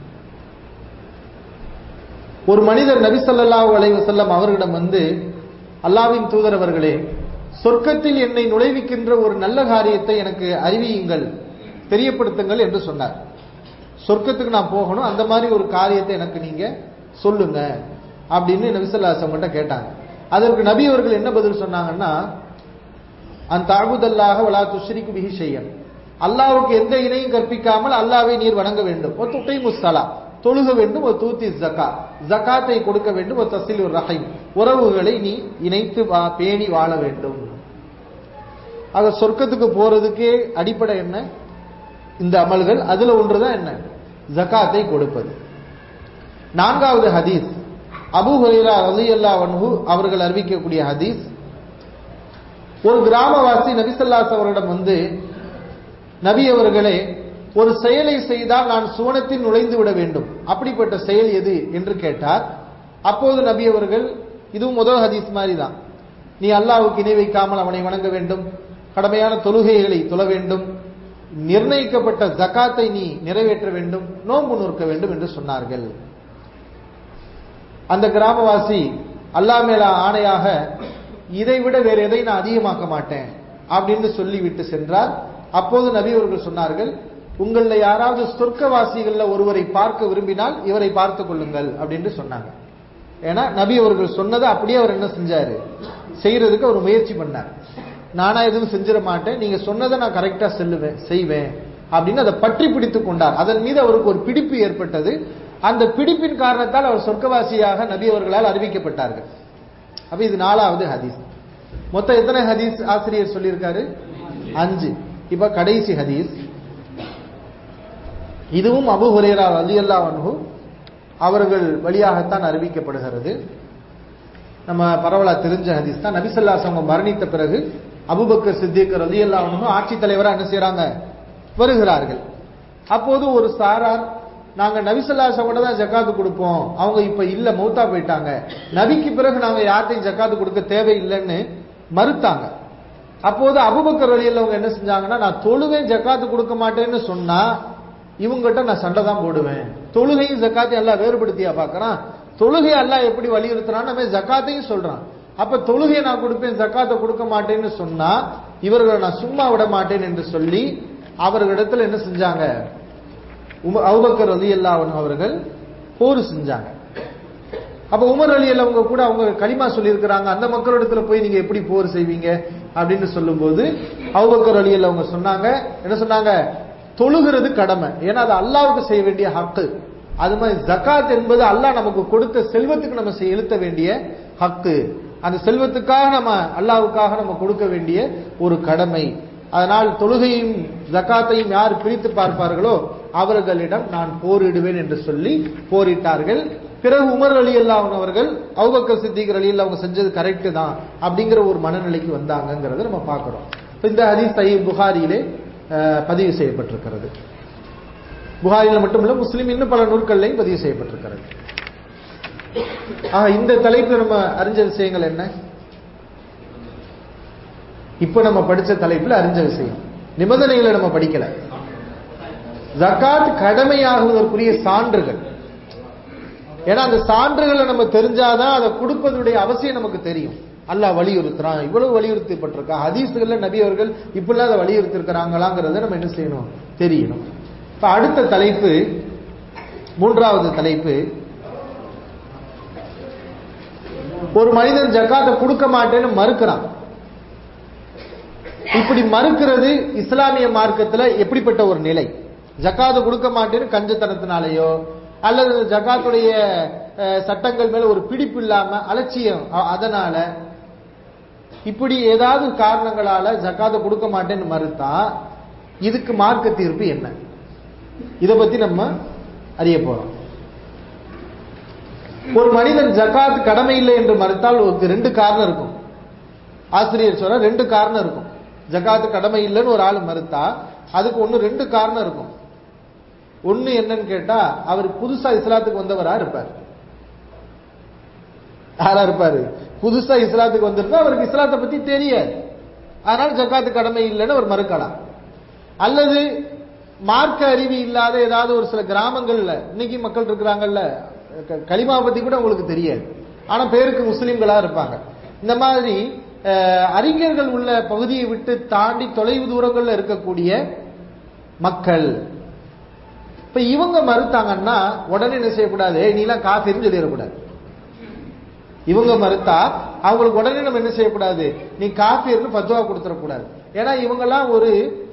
ஒரு மனிதர் நபி ஸல்லல்லாஹு அலைஹி வஸல்லம் அவர்களிடம் வந்து, அல்லாஹ்வின் தூதர் அவர்களே, சொர்க்கத்தில் என்னை நுழைவிக்கின்ற ஒரு நல்ல காரியத்தை எனக்கு அறிவியுங்கள், தெரியப்படுத்துங்கள் என்று சொன்னார். சொர்க்கத்துக்கு நான் போகணும், அந்த மாதிரி ஒரு காரியத்தை எனக்கு நீங்க சொல்லுங்க அப்படின்னு நபி ஸல்லல்லாஹு அலைஹி வஸல்லம் கேட்டாங்க. அதற்கு நபி அவர்கள் என்ன பதில் சொன்னாங்கன்னா, அன் தஅபுதல்லாஹ வலா துஷ்ரிகு பிஹி ஷையன், அல்லாஹ்வுக்கு எந்த இணையும் கற்பிக்காமல் அல்லாஹ்வை நீர் வணங்க வேண்டும், வ துகீமுஸ் ஸலா, தொழுக வேண்டும், வ தூத்தி ஸகா, ஜகாத்தை கொடுக்க வேண்டும், வ தஸிலுர் ரஹீம், உறவுகளை நீ இணைத்து பேணி வாழ வேண்டும். ஆக சொர்க்கத்துக்கு போறதுக்கே அடிப்படை என்ன? இந்த அமல்கள். அதுல ஒன்றுதான் என்ன? ஜகாத்தை கொடுப்பது. நான்காவது ஹதீஸ், அபூ ஹுரைரா ரலியல்லாஹு அன்ஹு அவர்கள் அறிவிக்கக்கூடிய ஹதீஸ், ஒரு கிராமவாசி நபி ஸல்லல்லாஹு அலைஹி அவர்களிடம் வந்து, நபி அவர்களே, ஒரு செயலை செய்தால் நான் சுவனத்தில் நுழைந்து விட வேண்டும், அப்படிப்பட்ட செயல் எது என்று கேட்டார். அப்போது நபி அவர்கள், இதுவும் முதல் ஹதீஸ் மாதிரி தான், நீ அல்லாஹ்வுக்கு இணை வைக்காமல் அவனை வணங்க வேண்டும், கடமையான தொழுகைகளை தொழ வேண்டும், நிர்ணயிக்கப்பட்ட ஜகாத்தை நீ நிறைவேற்ற வேண்டும், நோன்பு நோற்க வேண்டும் என்று சொன்னார்கள். அந்த கிராமவாசி அல்லாஹ் மேல ஆணையாக, இதை விட வேற எதை நான் அதிகமாக்க மாட்டேன் அப்படின்னு சொல்லிவிட்டு சென்றார். அப்போது நபி அவர்கள் சொன்னார்கள், உங்கள யாராவது சொர்க்கவாசிகள்ல ஒருவரை பார்க்க விரும்பினால் இவரை பார்த்து கொள்ளுங்கள் அப்படின்னு சொன்னாங்க. ஏன்னா நபி அவர்கள் சொன்னதை அப்படியே அவர் என்ன செஞ்சாரு, செய்யறதுக்கு அவர் முயற்சி பண்ணார். நானா எதுவும் செஞ்சிட மாட்டேன், நீங்க சொன்னதை நான் கரெக்டா செய்வேன் அப்படின்னு அதை பற்றி பிடித்துக் கொண்டார். அதன் மீது அவருக்கு ஒரு பிடிப்பு ஏற்பட்டது. அந்த பிடிப்பின் காரணத்தால் அவர் சொர்க்கவாசியாக நபி அவர்களால் அறிவிக்கப்பட்டார்கள். அப்ப இது நாலாவது ஹதீஸ். மொத்தம் எத்தனை ஹதீஸ் ஆசிரியர் சொல்லியிருக்காரு? 5. இப்ப கடைசி ஹதீஸ், இதுவும் அபூ ஹுரைரா ரலியல்லாஹு அன்ஹு அவர்கள் வழியாகத்தான் அறிவிக்கப்படுகிறது. நம்ம பரவலா தெரிஞ்ச ஹதீஸ் தான். நபி ஸல்லல்லாஹு அலைஹி வஸல்லம் மரணித்த பிறகு அபூபக்கர் சித்திக் ரலியல்லாஹு அன்ஹு ஆட்சி தலைவரா என்ன செய்றாங்க, வருகிறார்கள். அப்போது ஒரு சாரார், நாங்க நபி ஸல்லல்லாஹு அலைஹி வஸல்லம் தான் ஜகாத் கொடுப்போம், அவங்க இப்ப இல்ல, மௌத்தா போயிட்டாங்க, நபிக்கு பிறகு நாங்க யார்ட்டையும் ஜகாத் கொடுக்க தேவையில்லைன்னு மறுத்தாங்க. அப்போது அபூபக்கர் ரலியல்லாஹு அன்ஹு என்ன செஞ்சாங்கன்னா, நான் தொழுவேன் ஜகாத் கொடுக்க மாட்டேன்னு சொன்னா இவங்ககிட்ட நான் சண்டை தான் போடுவேன். தொழுகையும் ஜகாத்தையும் அல்லாஹ் வேறுபடுத்தியா பார்க்கறான்? தொழுகை அல்லாஹ் எப்படி வலியுறுத்துறான், நம்ம ஜகாத்தையும் சொல்றான். அப்ப தொழுகையை நான் கொடுப்பேன், ஜகாத்தை கொடுக்க மாட்டேன்னு சொன்னா இவர்களை நான் சும்மா விட மாட்டேன் என்று சொல்லி அவர்களிடத்துல என்ன செஞ்சாங்க, அபூபக்கர் ரலியல்லாஹு அன்ஹு அவர்கள் போர் செஞ்சாங்க. அப்ப உமர் ரலியல்லாஹு அவங்க கூட அவங்க கலிமா சொல்லியிருக்கிறாங்க, அந்த மக்களிடத்துல போய் நீங்க எப்படி போர் செய்வீங்க அப்படின்னு சொல்லும்போது அபூபக்கர் ரலியல்லாஹு அவங்க சொன்னாங்க, என்ன சொன்னாங்க, தொழுகிறது கடமை, ஏன்னா அது அல்லாஹ்வுக்கு செய்ய வேண்டிய ஹக்கு. அது மாதிரி ஜகாத் என்பது அல்லாஹ் நமக்கு கொடுத்த செல்வத்துக்கு நம்ம செலுத்த வேண்டிய ஹக்கு. அந்த செல்வத்துக்காக நம்ம அல்லாஹ்வுக்காக நம்ம கொடுக்க வேண்டிய ஒரு கடமை. அதனால் தொழுகையும் ஜகாத்தையும் யார் பிரித்து பார்ப்பார்களோ அவர்களிடம் நான் போரிடுவேன் என்று சொல்லி போரிட்டார்கள். பிறகு உமர் ரலியல்லாஹு அவர்கள் அபூபக்கர் சித்திக் ரலியல்லாஹு அவங்க செஞ்சது கரெக்ட் தான் அப்படிங்கிற ஒரு மனநிலைக்கு வந்தாங்கங்கறத நம்ம பார்க்கிறோம். இந்த ஹதீஸ் சஹீஹ் புகாரியிலே பதிவு செய்யப்பட்டிருக்கிறது. புகாரில மட்டுமல்ல, முஸ்லிம் இன்னும் பல நூல்களிலும் பதிவு செய்யப்பட்டிருக்கிறது. இந்த தலைப்புல நம்ம அறிஞ்ச விஷயங்கள் என்ன? இப்ப நம்ம படிச்ச தலைப்புல அறிஞ்ச விஷயம், நிபந்தனைகளை நம்ம படிக்கல. ஜகாத் கடமையாகுவதற்குரிய சான்றுகள், ஏன்னா அந்த சான்றுகளை நம்ம தெரிஞ்சாதான் அதை கொடுப்பதுடைய அவசியம் நமக்கு தெரியும். அல்லாஹ் வலியுறுத்துறான், இவ்வளவு வலியுறுத்தப்பட்டிருக்கா, ஹதீஸ்கள்ல நபி அவர்கள் இப்படிலாம் அதை வலியுறுத்தி இருக்கிறாங்களாங்கிறத நம்ம என்ன செய்யணும், தெரியணும். இப்ப அடுத்த தலைப்பு, மூன்றாவது தலைப்பு, ஒரு மனிதன் ஜகாத்தை கொடுக்க மாட்டேன்னு மறுக்கிறான். இப்படி மறுக்கிறது இஸ்லாமிய மார்க்கத்துல எப்படிப்பட்ட ஒரு நிலை, ஜக்காத்து கொடுக்க மாட்டேன்னு கஞ்சத்தனத்தினாலேயோ அல்லது ஜக்காத்துடைய சட்டங்கள் மேல ஒரு பிடிப்பு இல்லாம அலட்சியம், அதனால இப்படி ஏதாவது காரணங்களால ஜக்காத்தை கொடுக்க மாட்டேன்னு மறுத்தா இதுக்கு மார்க்க தீர்ப்பு என்ன? இதை பத்தி நம்ம அறிய போறோம். ஒரு மனிதன் ஜக்காத் கடமை இல்லை என்று மறுத்தால் ஒரு 2 காரணம் இருக்கும். ஆசிரியர் சொல்ற 2 காரணம் இருக்கும். ஜக்காத்து கடமை இல்லைன்னு ஒரு ஆள் மறுத்தா அதுக்கு 2 காரணம் இருக்கும். ஒண்ணு என்னன்னு கேட்டா, அவர் புதுசா இஸ்லாத்துக்கு வந்தவரா இருப்பார். யாரா இருப்பாரு? புதுசா இஸ்லாத்துக்கு வந்திருந்தா அவருக்கு இஸ்லாத்தை பத்தி தெரியாது, அதனால ஜக்காத்து கடமை இல்லைன்னு அவர் மறுக்கலாம். அல்லது மார்க்க அறிவு இல்லாத ஏதாவது ஒரு சில கிராமங்கள்ல இன்னைக்கு மக்கள் இருக்கிறாங்கல்ல, கலிமா பத்தி கூட உங்களுக்கு தெரியாது, ஆனா பேருக்கு முஸ்லிம்களா இருப்பாங்க. இந்த மாதிரி அறிஞர்கள் உள்ள பகுதியை விட்டு தாண்டி தொலைவு தூரங்கள்ல இருக்கக்கூடிய மக்கள், இப்ப இவங்க மறுத்தாங்கன்னா உடனே என்ன செய்யக்கூடாது, நீலாம் காஃபிர்னு சொல்லிடக்கூடாது. இவங்க மறுத்தா அவங்களுக்கு உடனே நம்ம என்ன செய்யக்கூடாது, நீ காஃபிர்னு ஃபத்வா கொடுத்துடக்கூடாது. ஏன்னா இவங்கெல்லாம் ஒரு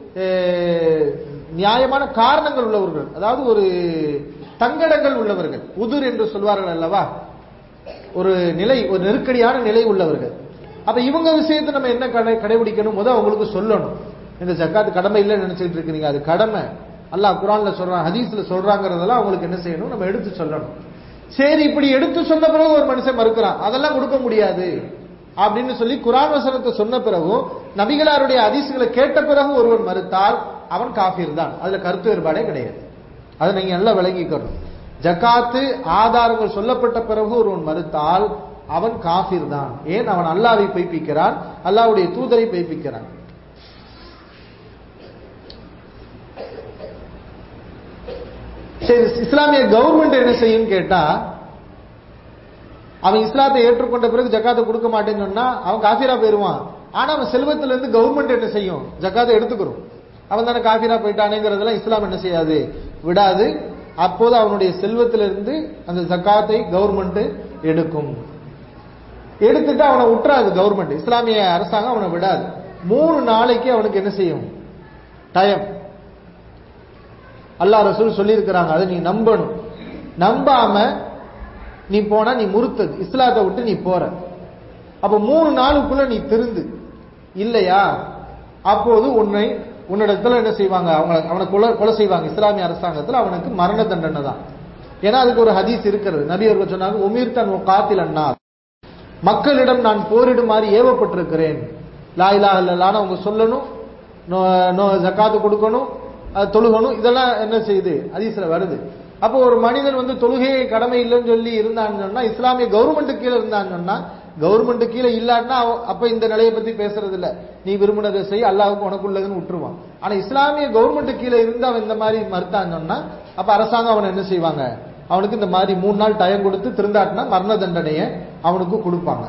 நியாயமான காரணங்கள் உள்ளவர்கள், அதாவது ஒரு தங்கடங்கள் உள்ளவர்கள், உதுர் என்று சொல்வார்கள் அல்லவா, ஒரு நிலை, ஒரு நெருக்கடியான நிலை உள்ளவர்கள். அப்ப இவங்க விஷயத்தை நம்ம என்ன கடைபிடிக்கணும், முதல் அவங்களுக்கு சொல்லணும். இந்த ஜக்காத்து கடமை இல்லைன்னு நினைச்சிட்டு இருக்கிறீங்க, அது கடமை, அல்லாஹ் குர்ஆன்ல சொல்றான், ஹதீஸ்ல சொல்றாங்கிறதெல்லாம் அவங்களுக்கு என்ன செய்யணும், நம்ம எடுத்து சொல்லணும். சரி, இப்படி எடுத்து சொன்ன பிறகு ஒரு மனுஷன் மறுக்கிறான், அதெல்லாம் கொடுக்க முடியாது அப்படின்னு சொல்லி குர்ஆன் வசனத்தை சொன்ன பிறகு நபிகளாருடைய ஹதீஸ்களை கேட்ட பிறகு ஒருவன் மறுத்தால் அவன் காஃபிர் தான், அதுல கருத்து வேறுபாடே கிடையாது. அதை நீங்க நல்லா விளங்கிக்கணும். ஜக்காத்து ஆதாரங்கள் சொல்லப்பட்ட பிறகு ஒருவன் மறுத்தால் அவன் காஃபிர் தான். ஏன்? அவன் அல்லாஹ்வை பொய்ப்பிக்கிறான், அல்லாஹ்வுடைய தூதரை பொய்ப்பிக்கிறான். சரி, இஸ்லாமிய கவர்மெண்ட் என்ன செய்யும் கேட்டா, அவன் இஸ்லாத்தை ஏற்றுக்கொண்ட பிறகு ஜக்காத்தை கொடுக்க மாட்டேன்னு சொன்னா அவன் காஃபிரா போயிருவான். ஆனா அவன் செல்வத்துல இருந்து கவர்மெண்ட் என்ன செய்யும், ஜக்காத்தை எடுத்துக்கிறோம். அவன் தானே காஃபிரா போயிட்டானேங்கிறதெல்லாம் இஸ்லாம் என்ன செய்யாது, விடாது. அப்போது அவனுடைய செல்வத்திலிருந்து அந்த ஜக்காத்தை கவர்மெண்ட் எடுக்கும். எடுத்துட்டு அவனை விட்டுறாது கவர்மெண்ட், இஸ்லாமிய அரசாங்கம் அவனை விடாது. 3 நாளைக்கு அவனுக்கு என்ன செய்யும், டைம். அல்லாஹ் ரசூல் சொல்லி இருக்கிறாங்க, அதை நீ நம்பணும். நம்பாம நீ போனா நீ முறுத்தது, இஸ்லாத்தை விட்டு நீ போற. அப்ப 3 நாளுக்குள்ள நீ திருந்து இல்லையா, அப்போது உன்னிடத்துல என்ன செய்வாங்க, அவனை கொலை செய்வாங்க. இஸ்லாமிய அரசாங்கத்தில் அவனுக்கு மரண தண்டனை தான். ஏன்னா அதுக்கு ஒரு ஹதீஸ் இருக்கிறது. நபி அவர்கள் சொன்னாங்க, உமிர்தன் காத்தில் அன்னார், மக்களிடம் நான் போரிடுமாறு ஏவப்பட்டிருக்கிறேன். லா இலாஹ இல்லல்லாஹ்னு அவங்க சொல்லணும், ஜக்காத்து கொடுக்கணும், தொழுகணும், இதெல்லாம் என்ன செய்யுது, ஹதீஸ்ல வருது. அப்போ ஒரு மனிதன் தொழுகையை கடமை இல்லைன்னு சொல்லி இருந்தான்னு சொன்னா, இஸ்லாமிய கவர்மெண்ட் கீழே இருந்தான்னு சொன்னா, கவர்மெண்ட் கீழே இல்லாட்டினா அப்ப இந்த நிலையை பத்தி பேசுறது இல்ல, நீ விரும்பினதை செய், அல்லாஹ்வுக்கு உனக்குள்ளதுன்னு விட்டுருவான். ஆனா இஸ்லாமிய கவர்மெண்ட் கீழே இருந்து அவன் இந்த மாதிரி மறுத்தான்னு சொன்னா, அப்ப அரசாங்கம் அவனை என்ன செய்வாங்க, அவனுக்கு இந்த மாதிரி 3 நாள் டைம் கொடுத்து திருந்தாட்டினா மரண தண்டனையை அவனுக்கு கொடுப்பாங்க.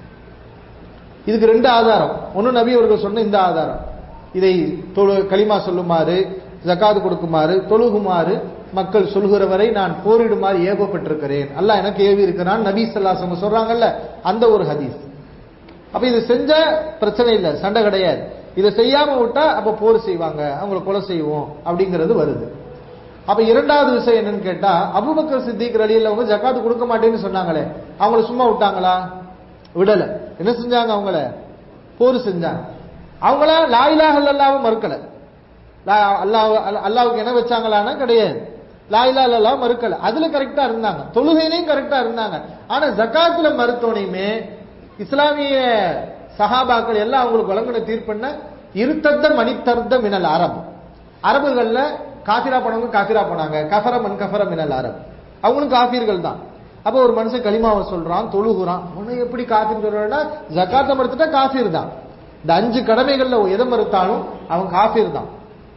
இதுக்கு 2 ஆதாரம். ஒன்னு நபி அவர்கள் சொன்ன இந்த ஆதாரம், இதை களிமா சொல்லுமாறு, ஜக்காத் கொடுக்குமாறு, தொழுகுமாறு மக்கள் சொல்கிற வரை நான் போரிடுமாறு ஏவப்பட்டிருக்கிறேன், அல்லாஹ் எனக்கு ஏவி இருக்கிறான், நபி ஸல்லல்லாஹு அலைஹி வஸல்லம் சொல்றாங்கல்ல, அந்த ஒரு ஹதீஸ். அப்ப இது செஞ்ச பிரச்சனை இல்லை, சண்டை கிடையாது. இதை செய்யாம விட்டா அப்ப போர் செய்வாங்க, அவங்களை கொலை செய்வோம் அப்படிங்கிறது வருது. அப்ப 2வது விஷயம் என்னன்னு கேட்டா, அபூபக்கர் சித்திக் ரலியல்லாஹு அன்ஹு ஜக்காத் கொடுக்க மாட்டேன்னு சொன்னாங்களே, அவங்கள சும்மா விட்டாங்களா? விடல. என்ன செஞ்சாங்க? அவங்கள போர் செஞ்சாங்க. அவங்கள லா இலாஹ இல்லல்லாஹ் மறுக்கல, அல்லாஹ்வுக்கு என்ன வச்சாங்களான்னா கிடையாது, லா இலாஹ இல்லல்லாஹ் மறுக்கல, அதுல கரெக்டா இருந்தாங்க, தொழுகையிலையும் கரெக்டா இருந்தாங்க. ஆனா ஜக்காத்துல மறுத்தோனையுமே இஸ்லாமிய சஹாபாக்கள் எல்லாம் அவங்களுக்கு வழங்கின தீர்ப்புன்னா, இருத்தத்த மணித்தர்த மினல் அரபு, அரபுகள்ல காஃபிரா போனவங்க காஃபிரா போனாங்க, கஃபர மன் கஃபர மினல் அரபு, அவங்களும் காஃபிர்கள் தான். அப்ப ஒரு மனுஷன் கலிமாவை சொல்றான், தொழுகுறான், உன்னை எப்படி காஃபிர் சொல்றா, ஜக்காத்தை மறுத்துட்டா காஃபிர் தான். இந்த 5 கடமைகள்ல எதை மறுத்தாலும் அவன் காஃபிர் தான்.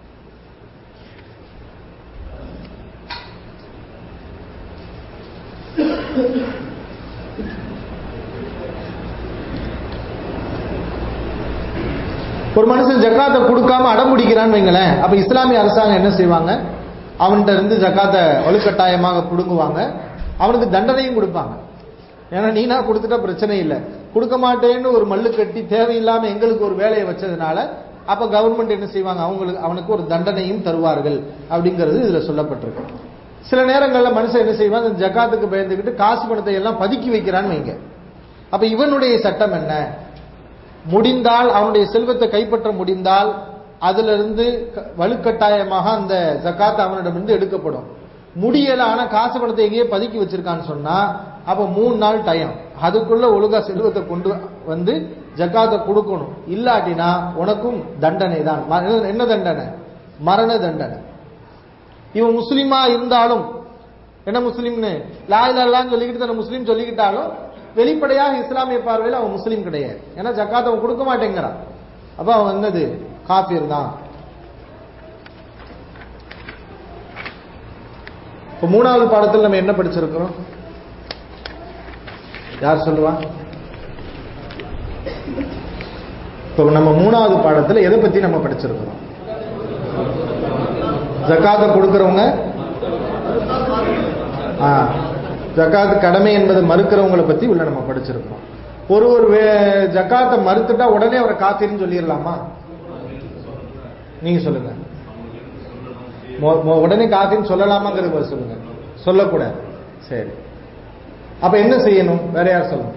ஒரு மனுஷன் ஜக்காத்தை கொடுக்காம அடம் பிடிக்கிறான்னு வைங்களேன், அப்ப இஸ்லாமிய அரசாங்கம் என்ன செய்வாங்க, அவன்கிட்ட இருந்து ஜக்காத்தை வலுக்கட்டாயமாக புடுங்குவாங்க, அவனுக்கு தண்டனையும் கொடுப்பாங்க. ஏன்னா நீனா கொடுத்துட்டா பிரச்சனை இல்லை, கொடுக்க மாட்டேன்னு ஒரு மல்லு கட்டி தேவையில்லாம எங்களுக்கு ஒரு வேலையை வச்சதுனால அப்ப கவர்மெண்ட் என்ன செய்வாங்க, அவனுக்கு ஒரு தண்டனையும் தருவார்கள் அப்படிங்கிறது இதுல சொல்லப்பட்டிருக்கு. சில நேரங்கள்ல மனுஷன் என்ன செய்வான், இந்த ஜகாத்துக்கு பயந்துக்கிட்டு காசு பணத்தை எல்லாம் பதுக்கி வைக்கிறான்னு வைங்க. அப்ப இவனுடைய சட்டம் என்ன, முடிந்தால் அவனுடைய செல்வத்தை கைப்பற்ற முடிந்தால் அதுல இருந்து வலுக்கட்டாயமாக அந்த ஜகாத் அவனிடமிருந்து எடுக்கப்படும். முடியல, ஆனா காசு பணத்தை எங்கேயே பதுக்கி வச்சிருக்கான்னு சொன்னா அப்ப 3 நாள் டைம், அதுக்குள்ள ஒழுங்கா செல்வத்தை கொண்டு வந்து ஜகாத்தை கொடுக்கணும். இல்லாட்டினா உனக்கும் தண்டனை தான். என்ன தண்டனை? மரண தண்டனை. இவன் முஸ்லிமா இருந்தாலும், என்ன முஸ்லிம்னு லா இலாஹ இல்லல்லாஹ்னு சொல்லிக்கிட்டு தன்னை முஸ்லீம் சொல்லிக்கிட்டாலும் வெளிப்படையாக இஸ்லாமிய பார்வையில் அவன் முஸ்லீம் கிடையாது. ஏன்னா ஜகாத் அவன் கொடுக்க மாட்டேங்கிறான். அப்ப அவன் என்னது, காஃபிர் தான். இப்ப 3வது பாடத்தில் நம்ம என்ன படிச்சிருக்கிறோம், யார் சொல்லுவா? இப்ப நம்ம 3வது பாடத்தில் எதை பத்தி நம்ம படிச்சிருக்கிறோம்? ஜகாத்தை கொடுக்கிறவங்க, ஜகாத் கடமை என்பதை மறுக்கிறவங்களை பத்தி உள்ள நம்ம படிச்சிருக்கிறோம். ஒரு ஜகாத்தை மறுத்துட்டா உடனே அவரை காஃபிர்னு சொல்லிடலாமா? நீங்க சொல்லுங்க. உடனே காஃபிர்னு சொல்லலாமாங்கிறது சொல்லுங்க. சொல்லக்கூடாது. சரி, அப்ப என்ன செய்யணும்? வேற யார் சொல்லுங்க?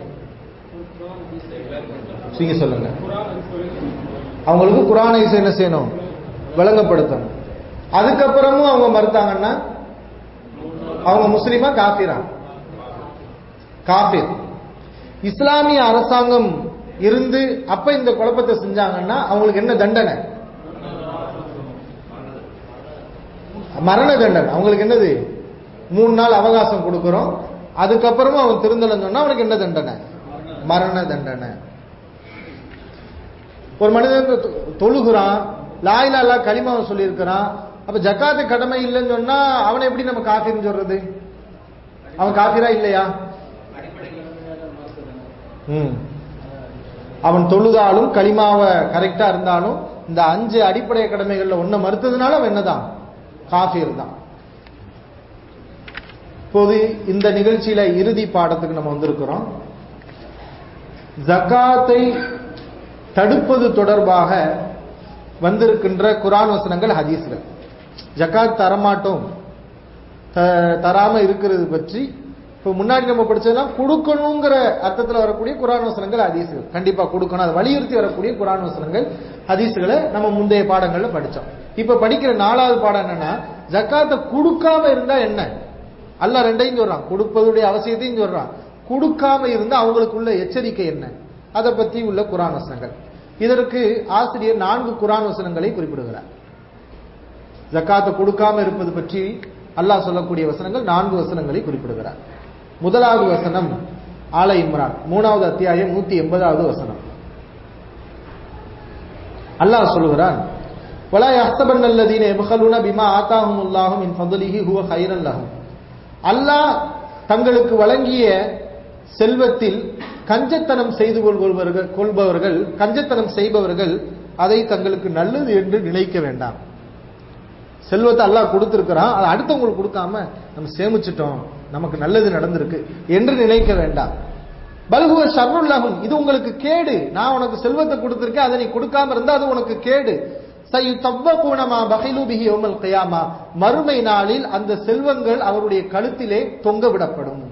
நீங்க சொல்லுங்க. அவங்களுக்கு குர்ஆனை என்ன செய்யணும்? விளங்கப்படுத்தணும். அதுக்கப்புறமும் அவங்க மறுத்தாங்கன்னா அவங்க முஸ்லிமா காஃபிரா? காஃபிர். இஸ்லாமிய அரசாங்கம் இருந்து அப்ப இந்த குழப்பத்தை செஞ்சாங்கன்னா அவங்களுக்கு என்ன தண்டனை? மரண தண்டனை. அவங்களுக்கு என்னது? 3 நாள் அவகாசம் கொடுக்கிறோம். அதுக்கப்புறமும் அவன் திருந்தலன்னு சொன்னா அவனுக்கு என்ன தண்டனை? மரண தண்டனை. ஒரு மனிதன் தொழுகிறான், லா இலாஹ இல்லல்லாஹ் கலிமாவை சொல்லி இருக்கிறான், அப்ப ஜகாத்து கடமை இல்லைன்னு சொன்னா அவனை எப்படி நம்ம காஃபிர்னு சொல்றது? அவன் காஃபிரா இல்லையா? அவன் தொழுதாலும் கலிமாவை கரெக்டா இருந்தாலும் இந்த 5 அடிப்படை கடமைகள்ல ஒன்ன மறுத்ததுனால அவன் என்னதான்? காஃபிர் தான். இப்போது இந்த நிகழ்ச்சியில இறுதி பாடத்துக்கு நம்ம வந்திருக்கிறோம். ஜகாத்தை தடுப்பது தொடர்பாக வந்திருக்கின்ற குர்ஆன் வசனங்கள், ஹதீஸ்கள். ஜகாத் தரமாட்டோம், தராம இருக்கிறது பற்றி இப்ப முன்னாடி நம்ம படிச்சதெல்லாம் கொடுக்கணுங்கிற அர்த்தத்தில் வரக்கூடிய குர்ஆன் வசனங்கள், ஹதீஸ்கள். கண்டிப்பா கொடுக்கணும், அதை வலியுறுத்தி வரக்கூடிய குர்ஆன் வசனங்கள், ஹதீஸ்களை நம்ம முந்தைய பாடங்கள்ல படிச்சோம். இப்ப படிக்கிற 4வது பாடம் என்னன்னா, ஜகாத்தை கொடுக்காம இருந்தா என்ன? அல்லாஹ் ரெண்டையும் சொல்றான், கொடுப்பதுடைய அவசியத்தையும் சொல்றான், கொடுக்காம இருந்தா அவங்களுக்குள்ள எச்சரிக்கை என்ன, அதை பத்தி உள்ள குர்ஆன் வசனங்கள். இதற்கு ஆசிரியர் 4 குர்ஆன் வசனங்களை குறிப்பிடுகிறார். ஜகாத்தை கொடுக்காம இருப்பது பற்றி அல்லாஹ் சொல்லக்கூடிய வசனங்கள் 4 வசனங்களை குறிப்பிடுகிறார். முதலாவது வசனம் ஆல இம்ரான் 3வது அத்தியாயம் 180வது வசனம். அல்லாஹ் சொல்லுகிறான், வலா யஹ்ஸபன்னல்லதீன யப்கலூன பிமா ஆதாஹுமுல்லாஹு மின் ஃபضலிஹி ஹுவ கைரன் லஹும். அல்லாஹ் தங்களுக்கு வழங்கிய செல்வத்தில் கஞ்சத்தனம் செய்து கொள்பவர்கள், கஞ்சத்தனம் செய்பவர்கள் அதை தங்களுக்கு நல்லது என்று நினைக்க வேண்டாம். செல்வத்தை அல்லாஹ் கொடுத்திருக்கிறான், அதை அடுத்தவங்களுக்கு கொடுக்காம நம்ம சேமிச்சிட்டோம், நமக்கு நல்லது நடந்திருக்கு என்று நினைக்க வேண்டாம். பல்ஹுவ ஷர்ருல் லஹும், இது உங்களுக்கு கேடு. நான் உனக்கு செல்வத்தை கொடுத்திருக்கேன், அதை நீ கொடுக்காம இருந்தா அது உனக்கு கேடு. சயுத்தவ்வகூன மா பகிலு பிஹி யௌமல் கியாமா, மறுமை நாளில் அந்த செல்வங்கள் அவருடைய கழுத்திலே தொங்க விடப்படும்.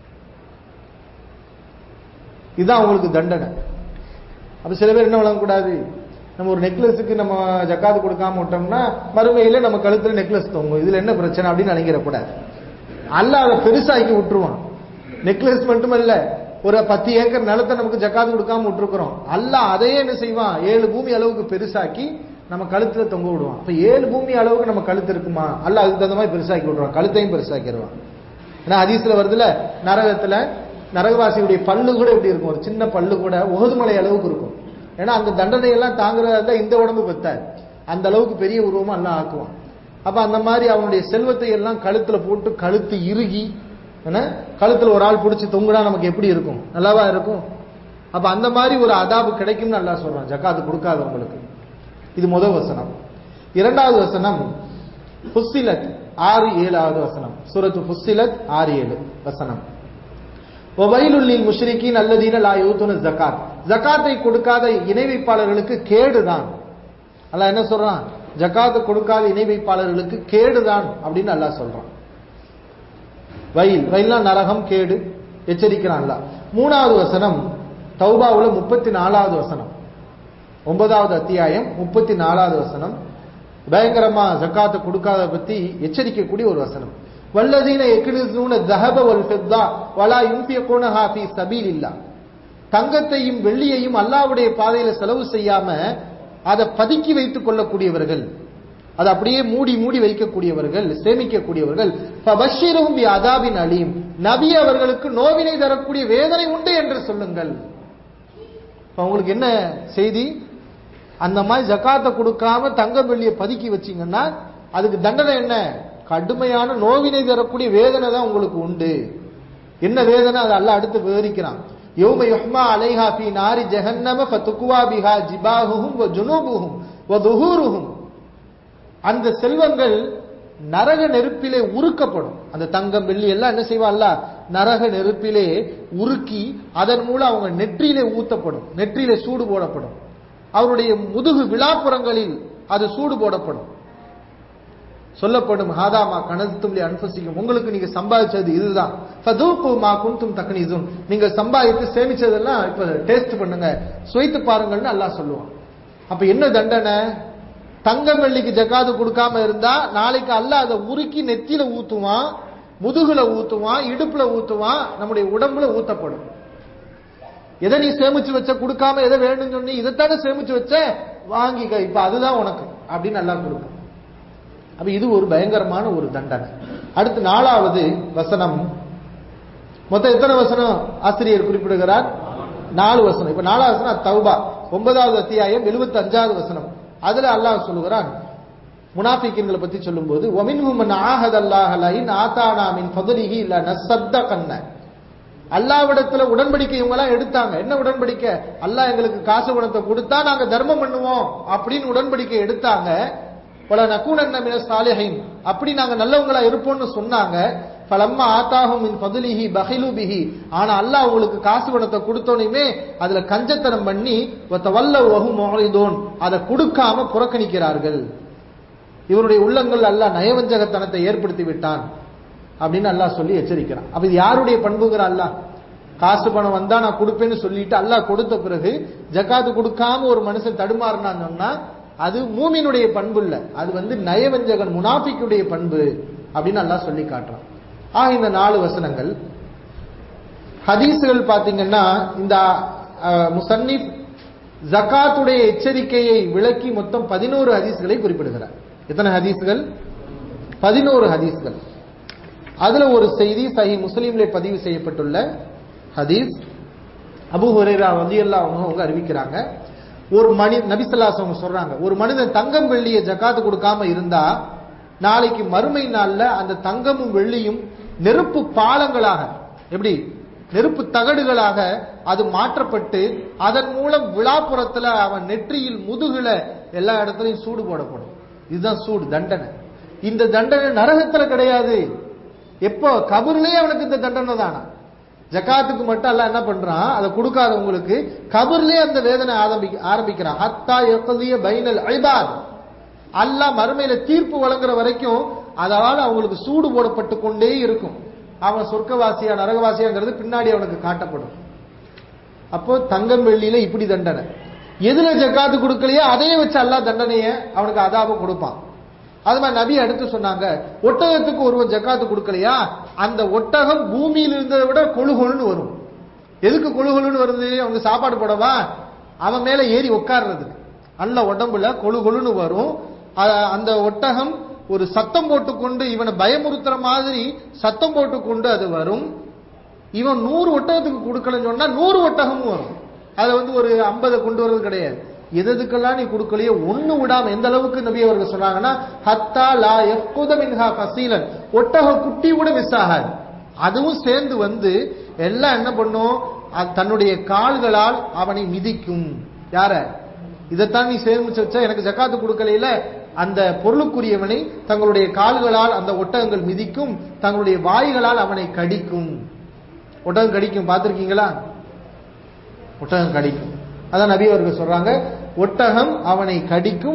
இதுதான் அவங்களுக்கு தண்டனை. அப்ப சில பேர் என்ன வழங்கக்கூடாது, நம்ம ஒரு நெக்லஸுக்கு நம்ம ஜக்காத்து கொடுக்காம விட்டோம்னா மறுமையில நம்ம கழுத்துல நெக்லஸ் தொங்கும், இதுல என்ன பிரச்சனை அப்படின்னு நினைக்கிறக்கூடாது. அல்லாஹ் அதை பெருசாக்கி விட்டுருவான். நெக்லஸ் மட்டுமல்ல, ஒரு 10 ஏக்கர் நிலத்தை நமக்கு ஜக்காத்து கொடுக்காம விட்டுருக்கிறோம், அல்லாஹ் அதையே என்ன செய்வான், 7 பூமி அளவுக்கு பெருசாக்கி நம்ம கழுத்துல தொங்க விடுவான். அப்ப 7 பூமி அளவுக்கு நம்ம கழுத்து இருக்குமா, அல்லாஹ் அதுக்கு தகுந்த மாதிரி பெருசாக்கி விட்டுருவான், கழுத்தையும் பெருசாக்கிடுவான். ஏன்னா ஹதீஸ்ல வருதுல, நரகத்துல நரகவாசியுடைய பல்லு கூட எப்படி இருக்கும், ஒரு சின்ன பல்லு கூட உஹது மலை அளவுக்கு இருக்கும். ஏன்னா அந்த தண்டனையெல்லாம் தாங்குறதா இந்த உடம்பு பத்தாது, அந்த அளவுக்கு பெரிய உருவமா எல்லாம் ஆக்குவான். அப்ப அந்த மாதிரி அவனுடைய செல்வத்தை எல்லாம் கழுத்துல போட்டு கழுத்து இறுகி, கழுத்துல ஒரு ஆள் பிடிச்சி தொங்குனா நமக்கு எப்படி இருக்கும், நல்லாவா இருக்கும். அப்ப அந்த மாதிரி ஒரு அதாபு கிடைக்கும்னு அல்லாஹ் சொல்றான் ஜக்காத்து கொடுக்காதவங்களுக்கு. இது முதல் வசனம். 2வது வசனம் ஃபுஸ்ஸிலத் 6-7வது வசனம், சூரத்து ஃபுஸ்ஸிலத் 6-7 வசனம். வவைலுல் லில் முஷ்ரிகீன் அல்லதீன லா யூதுன ஸகாத், ஜகாத்தை கொடுக்காத இணை வைப்பாளர்களுக்கு கேடுதான். அல்லாஹ் என்ன சொல்றான்? ஜகாத் கொடுக்காத இணை வைப்பாளர்களுக்கு கேடுதான் அப்படின்னு அல்லாஹ் சொல்றான். வயல்னா நரகம், கேடு எச்சரிக்கிறான் அல்லாஹ். 3வது வசனம் தௌபாவுல 34வது வசனம், 9வது அத்தியாயம் 34வது வசனம். பயங்கரமா ஜகாத் கொடுக்காத பத்தி எச்சரிக்கக்கூடிய ஒரு வசனம். வல்லதீன யக்னிஸூன ذهب والفضة ولا ينفقونها في سبيل الله. தங்கத்தையும் வெள்ளியையும் அல்லாஹ்வுடைய பாதையில செலவு செய்யாம அதை பதுக்கி வைத்துக் கொள்ளக்கூடியவர்கள், அதை அப்படியே மூடி மூடி வைக்கக்கூடியவர்கள், சேமிக்கக்கூடியவர்கள், ஃபபஷ்ஷிருஹும் பிஅதாபின் அலீம், நபி அவர்களுக்கு நோவினை தரக்கூடிய வேதனை உண்டு என்று சொல்லுங்கள். உங்களுக்கு என்ன செய்தி? அந்த மாதிரி ஜகாத்தை கொடுக்காம தங்கம் வெள்ளியை பதுக்கி வச்சீங்கன்னா அதுக்கு தண்டனை என்ன? கடுமையான நோவினை தரக்கூடிய வேதனை தான் உங்களுக்கு உண்டு. என்ன வேதனை? அதை அல்லாஹ் அடுத்து விவரிக்கிறான். யௌம யுஹ்மா அலைஹா ஃபீ நாரி ஜஹன்னம ஃபதுக்வா பிஹா ஜிபாஹுஹும் வ ஜுனூபுஹும் வ துஹூருஹும். அந்த செல்வங்கள் நரக நெருப்பிலே உருக்கப்படும். அந்த தங்கம் வெள்ளி எல்லாம் என்ன செய்வா அல்லாஹ்? நரக நெருப்பிலே உருக்கி அதன் மூலம் அவங்க நெற்றியிலே ஊத்தப்படும், நெற்றியிலே சூடு போடப்படும். அவருடைய முதுகு விழாப்புறங்களில் அது சூடு போடப்படும். சொல்லப்படும் ஹாதாமா கனதும் லி அன்ஃபுசிக்கும், உங்களுக்கு நீங்க சம்பாதிச்சது இதுதான். ஃபதூகு மா குன்தும் தக்னிஸூன், நீங்க சம்பாதித்து சேமிச்சதெல்லாம் இப்ப டேஸ்ட் பண்ணுங்க, சுவைத்து பாருங்கள்னு அல்லாஹ் சொல்லுவான். அப்ப என்ன தண்டனை? தங்கம் வெள்ளிக்கு ஜகாத்து கொடுக்காம இருந்தா நாளைக்கு அல்லாஹ் அதை உருக்கி நெத்தியில ஊத்துவான், முதுகுல ஊத்துவான், இடுப்புல ஊத்துவான், நம்முடைய உடம்புல ஊத்தப்படும். எதை நீ சேமிச்சு வச்ச? கொடுக்காம எதை வேணும்னு சொன்னி, இதைத்தானே சேமிச்சு வச்ச, வாங்கிக்க, இப்ப அதுதான் உனக்கு அப்படின்னு அல்லாஹ் கொடுக்கும். அப்ப இது ஒரு பயங்கரமான ஒரு தண்டனை. அடுத்து 4வது வசனம். மொத்தம் எத்தனை வசனம் ஆசிரியர் குறிப்பிடுகிறார்? 4 வசனம். இப்ப 4வது வசனம் தௌபா 9வது அத்தியாயம் 75வது வசனம். அதுல அல்லாஹ் சொல்லுகிறான் முனாஃபிகீன்களை பத்தி சொல்லும்போது, வமின்ஹும் மன் ஆஹதல்லாஹ லஇன் ஆதானா மின் ஃபத்லிஹி லனஸத்தகன்ன. அல்லாஹ்விடத்துல உடன்படிக்கை இவங்க எல்லாம் எடுத்தாங்க. என்ன உடன்படிக்கை? அல்லாஹ் எங்களுக்கு காசு பணத்தை கொடுத்தா நாங்க தர்மம் பண்ணுவோம் அப்படின்னு உடன்படிக்கை எடுத்தாங்க. பல நகுனன்ன மினஸ் சாலிஹீன், அப்படி நாங்க நல்லவங்களா இருப்போம்னு சொன்னாங்க. ஃபலம்மா ஆதாஹும் மின் ஃபத்லிஹி பகிலு பிஹி, ஆனா அல்லாஹ் உங்களுக்கு காசு பணத்தை கொடுத்தோனையுமே அதுல கஞ்சத்தனம் பண்ணி வதவல்லவ் வஹும் முஅரிதூன், அதை கொடுக்காம புறக்கணிக்கிறார்கள். இவருடைய உள்ளங்கள் அல்லாஹ் நயவஞ்சகத்தனத்தை ஏற்படுத்தி விட்டான் அப்படின்னு அல்லாஹ் சொல்லி எச்சரிக்கிறான். அப்ப இது யாருடைய பண்புங்கிற? அல்லாஹ் காசு பணம் வந்தா நான் கொடுப்பேன்னு சொல்லிட்டு அல்லாஹ் கொடுத்த பிறகு ஜகாத்து கொடுக்காம ஒரு மனுஷன் தடுமாறினான்னு சொன்னா அது மூமினுடைய பண்பு இல்ல, அது நயவஞ்சகன் முனாஃபிக்குடைய பண்பு அப்படின்னு அல்லாஹ் சொல்லி காட்டுறான். இந்த 4 வசனங்கள் ஹதீஸ்கள் பாத்தீங்கன்னா இந்த முசன்னிப் ஜகாத்துடைய எச்சரிக்கையை விளக்கி மொத்தம் 11 ஹதீஸ்களை குறிப்பிடுகிறார். எத்தனை ஹதீஸ்கள்? 11 ஹதீஸ்கள். அதுல ஒரு செய்தி சஹீஹ் முஸ்லிம்ல பதிவு செய்யப்பட்டுள்ள ஹதீஸ். அபூ ஹுரைரா ரலியல்லாஹு அன்ஹு அவங்க அறிவிக்கிறாங்க, ஒரு நபி ஸல்லல்லாஹு அலைஹி வஸல்லம் சொல்றாங்க, ஒரு மனிதன் தங்கம் வெள்ளியை ஜகாத்து கொடுக்காம இருந்தா நாளைக்கு மறுமை நாள்ல அந்த தங்கமும் வெள்ளியும் நெருப்பு பாலங்களாக, எப்படி நெருப்பு தகடுகளாக அது மாற்றப்பட்டு அதன் மூலம் விழாப்புறத்துல அவன் நெற்றியில் முதுகுல எல்லா இடத்துலயும் சூடு போடப்படும். இதுதான் சூடு, தண்டனை. இந்த தண்டனை நரகத்துல கிடையாது. எப்போ? கபர்லயே அவனுக்கு இந்த தண்டனை தானா. ஜகாத்துக்கு மட்டும் அல்லாஹ் என்ன பண்றான்? அதை கொடுக்காதவங்களுக்கு கபர்லயே அந்த வேதனை ஆரம்பிக்கிறான். ஹத்தா யக்திய பைனல் இபாத், அல்லாஹ் மறுமையில தீர்ப்பு வழங்குற வரைக்கும் அதால அவங்களுக்கு சூடு போடப்பட்டு கொண்டே இருக்கும். அவன் சொர்க்கவாசியா நரகவாசியாங்கிறது பின்னாடி அவனுக்கு காட்டப்படும். அப்போ தங்கம் வெள்ளியில இப்படி தண்டனை. எதுல ஜகாத்து கொடுக்கலையோ அதையே வச்சு அல்லாஹ் தண்டனைய அவனுக்கு அதாப கொடுப்பான். அது மாதிரி நபி அடுத்து சொன்னாங்க, ஒட்டகத்துக்கு ஒருவன் ஜகாத்து கொடுக்கலையா அந்த ஒட்டகம் பூமியில் இருந்ததை விட கொழுகொழுன்னு வரும். எதுக்கு கொழுகொழுன்னு வருது? அவங்க சாப்பாடு போடவா? அவன் மேல ஏறி உட்கார்றதுக்கு. நல்ல உடம்புல கொழுகொழுன்னு வரும். அந்த ஒட்டகம் ஒரு சத்தம் போட்டுக்கொண்டு இவனை பயமுறுத்துற மாதிரி சத்தம் போட்டுக்கொண்டு அது வரும். இவன் 100 ஒட்டகத்துக்கு கொடுக்கலன்னு சொன்னா 100 ஒட்டகமும் வரும். அதை ஒரு 50 கொண்டு வர்றது கிடையாது. எதுக்கெல்லாம் நீ கொடுக்கலையோ ஒண்ணு விடாம. எந்த அளவுக்கு நபி அவர்கள் சொன்னாங்கன்னா, ஹத்தா லா யஃகுத மின்ஹா ஃபஸீலன், ஒட்டக குட்டி கூட மிஸ் ஆகாது. அதுவும் சேர்ந்து எல்லாம் என்ன பண்ணும்? தன்னுடைய கால்களால் அவனை மிதிக்கும். யார? இதைத்தான் நீ சேமிச்சு வச்சா எனக்கு ஜகாத்து கொடுக்கலையில அந்த பொருளுக்குரியவனை தங்களுடைய கால்களால் அந்த ஒட்டகங்கள் மிதிக்கும், தங்களுடைய வாய்களால் அவனை கடிக்கும். ஒட்டகம் கடிக்கும், பார்த்திருக்கீங்களா? ஒட்டகம் கடிக்கும். அதான் நபி அவர்கள் சொல்றாங்க, ஒட்டகம் அவனை கடிக்கும்,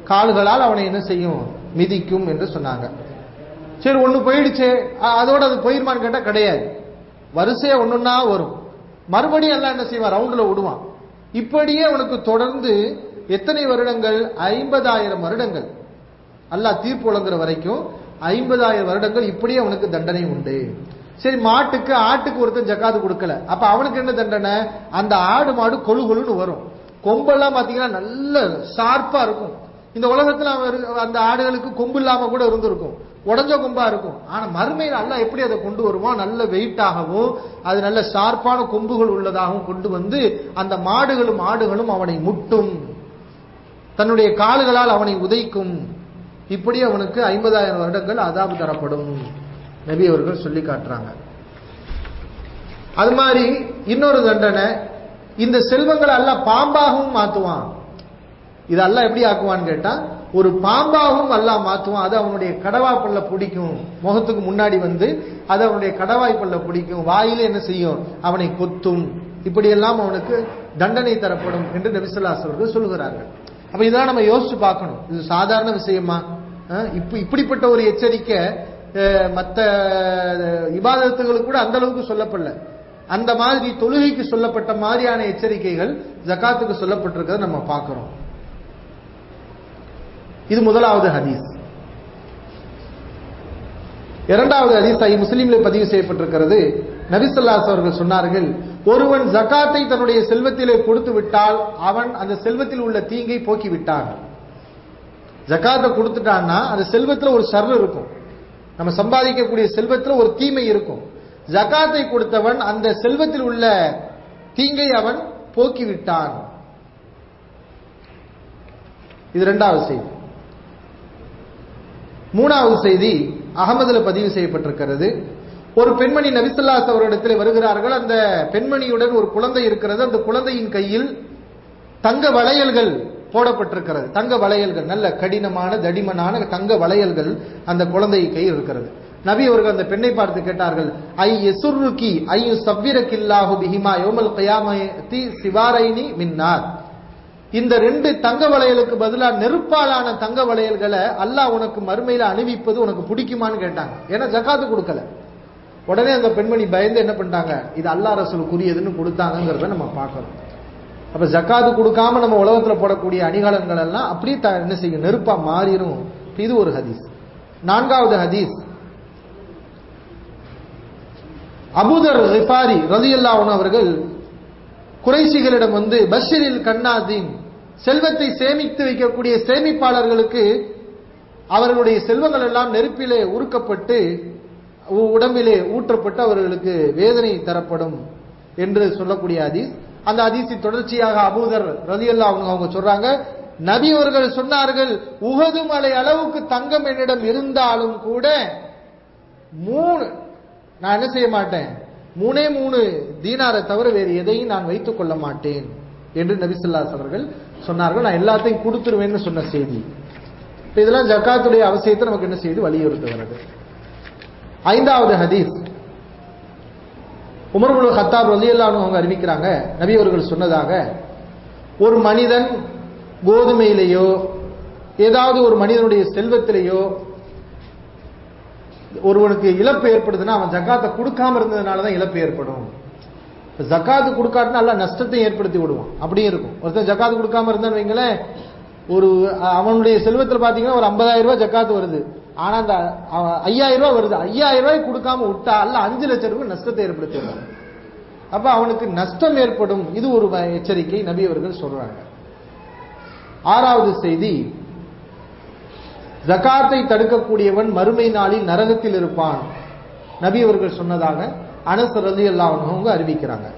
கால்களால் அவனை என்ன செய்யும், மிதிக்கும் என்று சொன்னாங்க. சரி, ஒண்ணு போயிடுச்சு, அதோட அது போயிருமான்னு கேட்டா கிடையாது. வரிசையா ஒன்னொன்னா வரும். மறுபடியும் எல்லாம் என்ன செய்வான், ரவுண்ட்ல விடுவான். இப்படியே அவனுக்கு தொடர்ந்து எத்தனை வருடங்கள், 50,000 வருடங்கள். அல்லாஹ் தீர்ப்பு வழங்குற வரைக்கும் 50,000 வருடங்கள் இப்படியே அவனுக்கு தண்டனை உண்டு. சரி, மாட்டுக்கு ஆட்டுக்கு ஒருத்தன் ஜக்காத்து கொடுக்கல, அப்ப அவனுக்கு என்ன தண்டனை, அந்த ஆடு மாடு கொழு கொழுன்னு வரும். கொம்பெல்லாம் பாத்தீங்கன்னா நல்ல ஷார்ப்பா இருக்கும். இந்த உலகத்துல அந்த ஆடுகளுக்கு கொம்பு இல்லாம கூட இருந்திருக்கும், உடஞ்ச கொம்பா இருக்கும். ஆனா மறுமையில அல்லாஹ் எப்படி அதை கொண்டு வருவான், நல்ல வெயிட்டாகவும் அது நல்ல ஷார்ப்பான கொம்புகள் உள்ளதாகவும் கொண்டு வந்து அந்த மாடுகளும் ஆடுகளும் அவனை முட்டும், தன்னுடைய கால்களால் அவனை உதைக்கும். இப்படி அவனுக்கு 50,000 வருடங்கள் அதாபு தரப்படும் நபி அவர்கள் சொல்லி காட்டுறாங்க. அது மாதிரி இன்னொரு தண்டனை, இந்த செல்வங்களை அல்லாஹ் பாம்பாகவும் மாத்துவான். இது அல்லாஹ் எப்படி ஆக்குவான்னு கேட்டா, ஒரு பாம்பாகவும் அல்லாஹ் மாத்துவான். அது அவனுடைய கடவாய் பல்ல பிடிக்கும், முகத்துக்கு முன்னாடி வந்து அது அவனுடைய கடவாய் பல்ல பிடிக்கும், வாயில என்ன செய்யும், அவனை கொத்தும். இப்படியெல்லாம் அவனுக்கு தண்டனை தரப்படும் என்று நபி ஸல்லல்லாஹு அலைஹி வஸல்லம் சொல்லுகிறார்கள். அப்ப இதெல்லாம் நம்ம யோசிச்சு பார்க்கணும். இது சாதாரண விஷயமா? இப்படிப்பட்ட ஒரு எச்சரிக்கை மற்ற இபாதத்துகளுக்கு கூட அந்த அளவுக்கு சொல்லப்படல. அந்த மாதிரி தொழுகைக்கு சொல்லப்பட்ட மாதிரியான எச்சரிக்கைகள் ஜகாத்துக்கு சொல்லப்பட்டிருக்கிறத நம்ம பார்க்கிறோம். இது முதலாவது ஹதீஸ். இரண்டாவது ஹதீஸ் சஹீஹ் முஸ்லிமில் பதிவு செய்யப்பட்டிருக்கிறது. நபி ஸல்லல்லாஹு அலைஹி அவர்கள் சொன்னார்கள், ஒருவன் ஜகாத்தை தன்னுடைய செல்வத்திலே கொடுத்து விட்டால் அவன் அந்த செல்வத்தில் உள்ள தீங்கை போக்கி விட்டான். ஜகாத்தை கொடுத்துட்டான்னா அந்த செல்வத்தில் ஒரு ஷர் இருக்கும், நம்ம சம்பாதிக்கக்கூடிய செல்வத்தில் ஒரு தீமை இருக்கும். ஜகாத்தை கொடுத்தவன் அந்த செல்வத்தில் உள்ள தீங்கை அவன் போக்கிவிட்டான். இது இரண்டாவது செய்தி. மூணாவது செய்தி அகமதுல பதிவு செய்யப்பட்டிருக்கிறது. ஒரு பெண்மணி நபி ஸல்லல்லாஹு அலைஹி அவரிடத்தில் வருகிறார்கள். அந்த பெண்மணியுடன் ஒரு குழந்தை இருக்கிறது. அந்த குழந்தையின் கையில் தங்க வளையல்கள் போடப்பட்டிருக்கிறது. தங்க வளையல்கள், நல்ல கடினமான தடிமனான தங்க வளையல்கள் அந்த குழந்தை கையில் இருக்கிறது. நபி அவர்கள் அந்த பெண்ணை பார்த்து கேட்டார்கள், ஐ யசுர்ருகி ஐ யுஸவ்விரகில்லாஹு பிஹிமா யௌமல் கியாமத்தி சிவாரைனி மின்னார். இந்த ரெண்டு தங்க வளையலுக்கு பதிலா நெருப்பாலான தங்க வளையல்களை அல்லாஹ் உனக்கு மறுமையில அணிவிப்பது உனக்கு பிடிக்குமான்னு கேட்டாங்க. ஏன்னா ஜகாத்து கொடுக்கல. உடனே அந்த பெண்மணி பயந்து என்ன பண்ணிட்டாங்க, இது அல்லாஹ் ரசூலுக்குரியதுன்னு கொடுத்தாங்கிறத நம்ம பார்க்கறோம். அப்ப ஜகாத்து கொடுக்காம நம்ம உலகத்துல போடக்கூடிய அணிகலன்கள் எல்லாம் அப்படியே என்ன செய்யும், நெருப்பா மாறிடும். இது ஒரு ஹதீஸ். நான்காவது ஹதீஸ், அபூதர் கிஃபாரி ரலியல்லாஹு அன்ஹு அவர்கள் குறைஷிகளிடம் வந்து, பஷரில் கன்னாதீன், செல்வத்தை சேமித்து வைக்கக்கூடிய சேமிப்பாளர்களுக்கு அவர்களுடைய செல்வங்கள் எல்லாம் நெருப்பிலே உருக்கப்பட்டு உடம்பிலே ஊற்றப்பட்டு அவர்களுக்கு வேதனை தரப்படும் என்று சொல்லக்கூடிய ஹதீஸ். அந்த ஹதீஸின் தொடர்ச்சியாக அபூதர் ரலியல்லாஹு அன்ஹு அவங்க சொல்றாங்க, நபி அவர்கள் சொன்னார்கள், உஹது மலை அளவுக்கு தங்கம் என்னிடம் இருந்தாலும் கூட நான் என்ன செய்ய மாட்டேன், 3 தீனாரை தவிர வேறு எதையும் நான் வைத்துக் கொள்ள மாட்டேன் என்று நபி ஸல்லல்லாஹு அலைஹி அவர்கள் சொன்னார்கள். நான் எல்லாத்தையும் கொடுத்துருவேன்னு சொன்ன செய்தி. இதெல்லாம் ஜகாத்துடைய அவசியத்தை நமக்கு என்ன செய்து வலியுறுத்துகிறது. ஐந்தாவது ஹதீஸ், உமர் இப்னு கத்தாப் ரலியல்லாஹு அன்ஹு அவங்க அறிவிக்கிறாங்க, நபி அவர்கள் சொன்னதாக, ஒரு மனிதன் கோதுமையிலேயோ ஏதாவது ஒரு மனிதனுடைய செல்வத்திலேயோ ஒருவனுக்கு இழப்பு ஏற்படுதுன்னா அவன் ஜகாத்தை கொடுக்காம இருந்ததுனால தான் இழப்பு ஏற்படும். ஜகாத்து கொடுக்காட்டினா எல்லாம் நஷ்டத்தை ஏற்படுத்தி விடுவான். அப்படியே இருக்கும். ஒருத்தன் ஜகாத்து கொடுக்காம இருந்தான்னு வைங்களேன், ஒரு அவனுடைய செல்வத்தில் பாத்தீங்கன்னா ஒரு 50,000 ரூபாய் ஜகாத்து வருது, ஆனா அந்த 5,000 ரூபாய் வருது, 5,000 ரூபாய் கொடுக்காம விட்டா அல்ல 5 லட்சம் ரூபாய் நஷ்டத்தை ஏற்படுத்திடுவான். அப்ப அவனுக்கு நஷ்டம் ஏற்படும். இது ஒரு எச்சரிக்கை நபி அவர்கள் சொல்றாங்க. ஆறாவது செய்தி, ஜகாத்தை தடுக்கக்கூடியவன் மறுமை நாளில் நரகத்தில் இருப்பான். நபி அவர்கள் சொன்னதாக அனஸ் ரலியல்லாஹு அன்ஹு அறிவிக்கிறாங்க.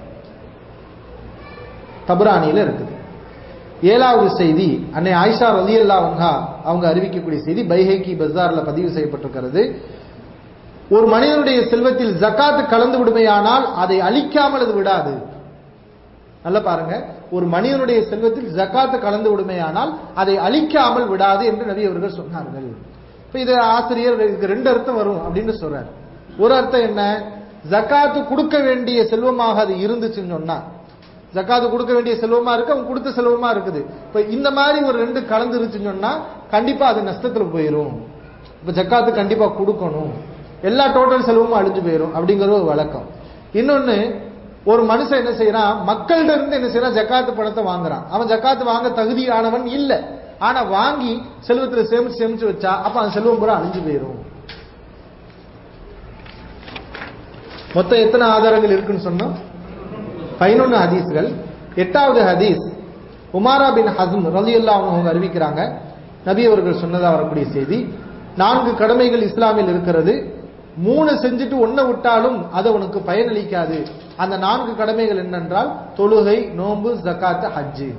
தபரானியில இருக்குது. ஏழாவது செய்தி, அன்னை ஆயிஷா ரலியல்லாஹு அன்ஹா அவங்க அறிவிக்கக்கூடிய செய்தி பைஹகி பஸார்ல பதிவு செய்யப்பட்டிருக்கிறது. ஒரு மனிதனுடைய செல்வத்தில் ஜகாத் கலந்து விடுமையானால் அதை அழிக்காமல் அது விடாது. நல்லா பாருங்க, ஒரு மனிதனுடைய செல்வத்தில் ஜகாத் கலந்து விடுமையானால் அதை அழிக்காமல் விடாது என்று நபி அவர்கள் சொன்னார்கள். இப்ப இது ஆசிரியர் இதுக்கு 2 அர்த்தம் வரும் அப்படின்னு சொல்றாரு. ஒரு அர்த்தம் என்ன, ஜகாத்து கொடுக்க வேண்டிய செல்வமாக அது இருந்துச்சுன்னு சொன்னா, ஜகாத்து கொடுக்க வேண்டிய செல்வமா இருக்கு, அவன் கொடுத்த செல்வமா இருக்குது. இப்ப இந்த மாதிரி ஒரு 2 கலந்து இருந்துச்சுன்னு சொன்னா கண்டிப்பா அது நஷ்டத்துல போயிடும். இப்ப ஜக்காத்து கண்டிப்பா கொடுக்கணும், எல்லா டோட்டல் செலவும் அழிஞ்சு போயிடும் அப்படிங்கிற ஒரு வழக்கம். இன்னொன்னு, ஒரு மனுஷன் என்ன செய்யறான், மக்கள்கிட்ட இருந்து என்ன செய்யறான், ஜக்காத்து பணத்தை வாங்குறான். அவன் ஜக்காத்து வாங்க தகுதியானவன் இல்ல, ஆனா வாங்கி செல்வத்துல சேமிச்சு சேமிச்சு வச்சா அப்ப அந்த செல்வம் பூரா அழிஞ்சு போயிடும். மொத்தம் எத்தனை ஆதாரங்கள் இருக்குன்னு சொன்னோம்? 11 ஹதீஸ்கள். 8வது ஹதீஸ் உமாரா பின் ஹஸ்ம் ரலியல்லாஹு அன்ஹு அவங்க அறிவிக்கிறாங்க, நபி அவர்கள் சொன்னதா வரக்கூடிய செய்தி, 4 கடமைகள் இஸ்லாமில் இருக்கிறது, 3 செஞ்சுட்டு 1 விட்டாலும் அது உனக்கு பயனளிக்காது. அந்த 4 கடமைகள் என்னென்றால் தொழுகை, நோன்பு, ஜக்காத், ஹஜ்ஜு.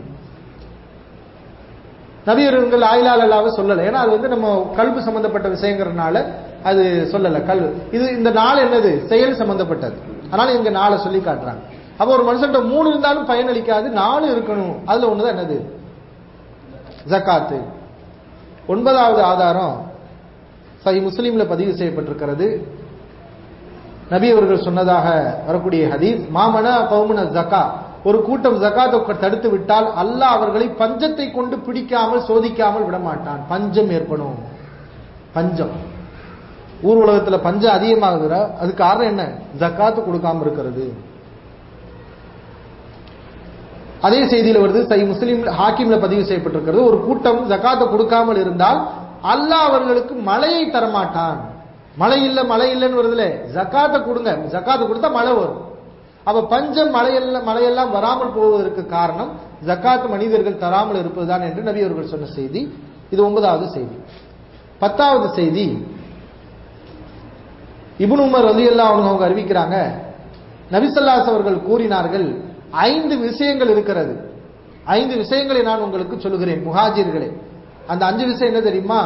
நபி அவர்கள் ஆயிலா அல்லாஹ்வை சொல்லல, ஏன்னா அது நம்ம கல்பு சம்பந்தப்பட்ட விஷயங்கிறதுனால அது சொல்லல. கல்வி இது இந்த நாள் என்னது, செயல் சம்பந்தப்பட்டது, அதனால இங்க 4 சொல்லி காட்டுறாங்க. அப்ப ஒரு மனுஷன்ட்ட 3 இருந்தாலும் பயனளிக்காது, 4 இருக்கணும். அதுல ஒண்ணுதான் என்னது, ஜக்காத்து. 9வது ஆதாரம் சஹீஹ் முஸ்லிம்ல பதிவு செய்யப்பட்டிருக்கிறது. நபி அவர்கள் சொன்னதாக வரக்கூடிய ஹதீஸ், மாமனா கௌமுன ஜக்கா, ஒரு கூட்டம் ஜக்காத்தை தடுத்து விட்டால் அல்லாஹ் அவர்களை பஞ்சத்தை கொண்டு பிடிக்காமல் சோதிக்காமல் விடமாட்டான். பஞ்சம் ஏற்படும். பஞ்சம், ஊர் உலகத்துல பஞ்சம் அதிகமாகுதுற, அது காரணம் என்ன, ஜக்காத்து கொடுக்காம இருக்கிறது. அதே செய்தியில வருது, சஹீஹ் முஸ்லிம் ஹாக்கிம்ல பதிவு செய்யப்பட்டிருக்கிறது, ஒரு கூட்டம் ஜக்காத்தை கொடுக்காமல் இருந்தால் அல்லாஹ் அவர்களுக்கு மழையை தரமாட்டான். மழை இல்லைன்னு வருதுல, ஜக்காத்தை கொடுங்க, ஜக்காத்தை கொடுத்தா மழை வரும். அப்ப பஞ்சம் மழையெல்லாம் வராமல் போவதற்கு காரணம் ஜக்காத் மனிதர்கள் தராமல் இருப்பதுதான் என்று நபி அவர்கள் சொன்ன செய்தி. இது 9வது செய்தி. 10வது செய்தி, இப்னு உமர் ரலியல்லாஹு அன்ஹு அவங்க அறிவிக்கிறாங்க, நபி ஸல்லல்லாஹு அலைஹி அவர்கள் கூறினார்கள், 5 விஷயங்கள் இருக்கிறது, 5 விஷயங்களை நான் உங்களுக்கு சொல்லுகிறேன் முஹாஜிர்களே. அந்த 5 விஷயம் என்ன தெரியுமா?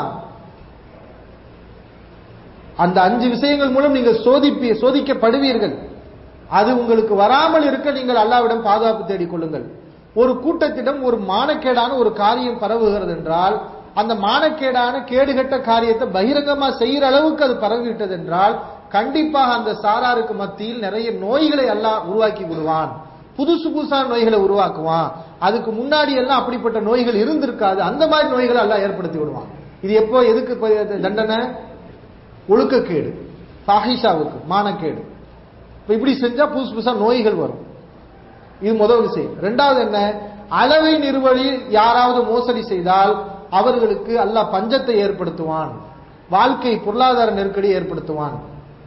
அந்த 5 விஷயங்கள் மூலம் நீங்கள் சோதிக்கப்படுவீர்கள். அது உங்களுக்கு வராமல் இருக்க நீங்கள் அல்லாஹ்விடம் பாதுகாப்பு தேடிக் கொள்ளுங்கள். ஒரு கூட்டத்திடம் ஒரு மானக்கேடான ஒரு காரியம் பரவுகிறது என்றால், அந்த மானக்கேடான கேடுகட்ட காரியத்தை பகிரங்கமா செய்யற அளவுக்கு அது பரவிவிட்டது என்றால், கண்டிப்பாக அந்த சாராருக்கு மத்தியில் நிறைய நோய்களை அல்லாஹ் உருவாக்கி விடுவான். புதுசு புதுசான நோய்களை உருவாக்குவான். அதுக்கு முன்னாடி எல்லாம் அப்படிப்பட்ட நோய்கள் இருந்திருக்காது, அந்த மாதிரி நோய்களை அல்லாஹ் ஏற்படுத்தி விடுவான். இது எப்போ, எதுக்கு தண்டனை? ஒழுக்கக்கேடு, ஃபாஹிஷாவுக்கு, மானக்கேடு. இப்படி செஞ்சா புதுசு புதுசா நோய்கள் வரும். இது முதல் விஷயம். 2வது என்ன, அளவை நிறுவலில் யாராவது மோசடி செய்தால் அவர்களுக்கு அல்லாஹ் பஞ்சத்தை ஏற்படுத்துவான், வாழ்க்கை பொருளாதார நெருக்கடி ஏற்படுத்துவான்.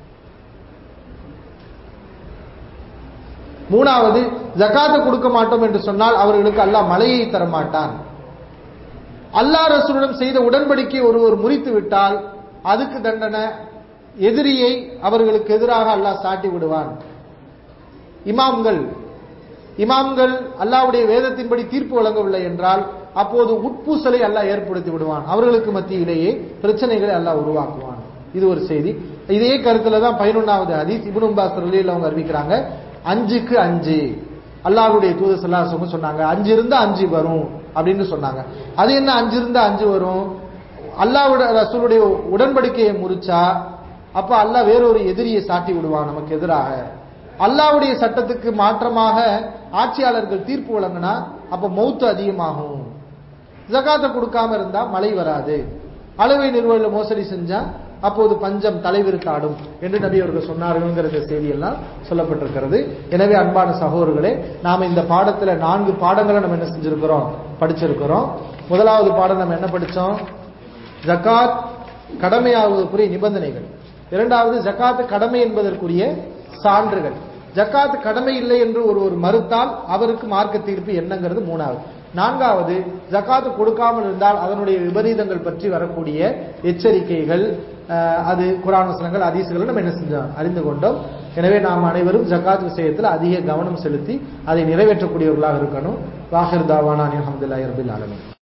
3வது, ஜகாத்தை கொடுக்க மாட்டோம் என்று சொன்னால் அவர்களுக்கு அல்லாஹ் மழையை தர மாட்டான். அல்லாஹ் ரசூலுடன் செய்த உடன்படிக்கை ஒருவர் முறித்து விட்டால் அதுக்கு தண்டனை, எதிரியை அவர்களுக்கு எதிராக அல்லாஹ் சாட்டி விடுவான். இமாம்கள் அல்லாஹ்வுடைய வேதத்தின்படி தீர்ப்பு வழங்கவில்லை என்றால் அப்போது உட்பூசலை அல்லாஹ் ஏற்படுத்தி விடுவான், அவர்களுக்கு மத்தியிலேயே பிரச்சனைகளை அல்லாஹ் உருவாக்குவான். இது ஒரு செய்தி. இதே கருத்துல தான் 11வது ஹதீஸ் இப்னு அப்பாஸ் ரலியல்லாஹு அன்ஹு அறிவிக்கிறாங்க, 5க்கு 5 அல்லாஹ்வுடைய தூதர் ஸல்லல்லாஹு அலைஹி வஸல்லம் சொன்னாங்க, 5 இருந்தா 5 வரும் அப்படின்னு சொன்னாங்க. அது என்ன 5 இருந்தா 5 வரும்? அல்லாஹ்வுடைய ரசூலுடைய உடன்படிக்கையை முறிச்சா அப்ப அல்லாஹ் வேறொரு எதிரியை சாட்டி விடுவான் நமக்கு எதிராக. அல்லாஹ்வுடைய சட்டத்துக்கு மாற்றமாக ஆட்சியாளர்கள் தீர்ப்பு வழங்கினா அப்ப மௌத்து அதிகமாகும். ஜகாத்தை கொடுக்காம இருந்தா மழை வராது. அளவை நிறுவனத்தில் மோசடி செஞ்சா அப்போது பஞ்சம் தலைவிரித்தாடும் என்று நபி அவர்கள் சொன்னார்கள்ங்கிற செய்தி எல்லாம் சொல்லப்பட்டிருக்கிறது. எனவே அன்பான சகோதரர்களே, நாம இந்த பாடத்துல 4 பாடங்களை நம்ம என்ன செஞ்சிருக்கிறோம், படிச்சிருக்கிறோம். முதலாவது பாடம் நம்ம என்ன படிச்சோம்? ஜகாத் கடமையாவதற்குரிய நிபந்தனைகள். 2வது ஜகாத் கடமை என்பதற்குரிய சான்றுகள். ஜகாத் கடமை இல்லை என்று ஒருவர் மறுத்தால் அவருக்கு மார்க்க தீர்ப்பு என்னங்கிறது 3வது. 4வது ஜகாத் கொடுக்காமல் இருந்தால் அதனுடைய விபரீதங்கள் பற்றி வரக்கூடிய எச்சரிக்கைகள், அது குர்ஆன் வசனங்கள், ஹதீஸ்கள் நம்ம என்ன செஞ்சோம், அறிந்து கொண்டோம். எனவே நாம் அனைவரும் ஜகாத் விஷயத்தில் அதிக கவனம் செலுத்தி அதை நிறைவேற்றக்கூடியவர்களாக இருக்கணும். வாஹிர் தாவானா அல்ஹம்துலில்லாஹி ரப்பில் ஆலமீன்.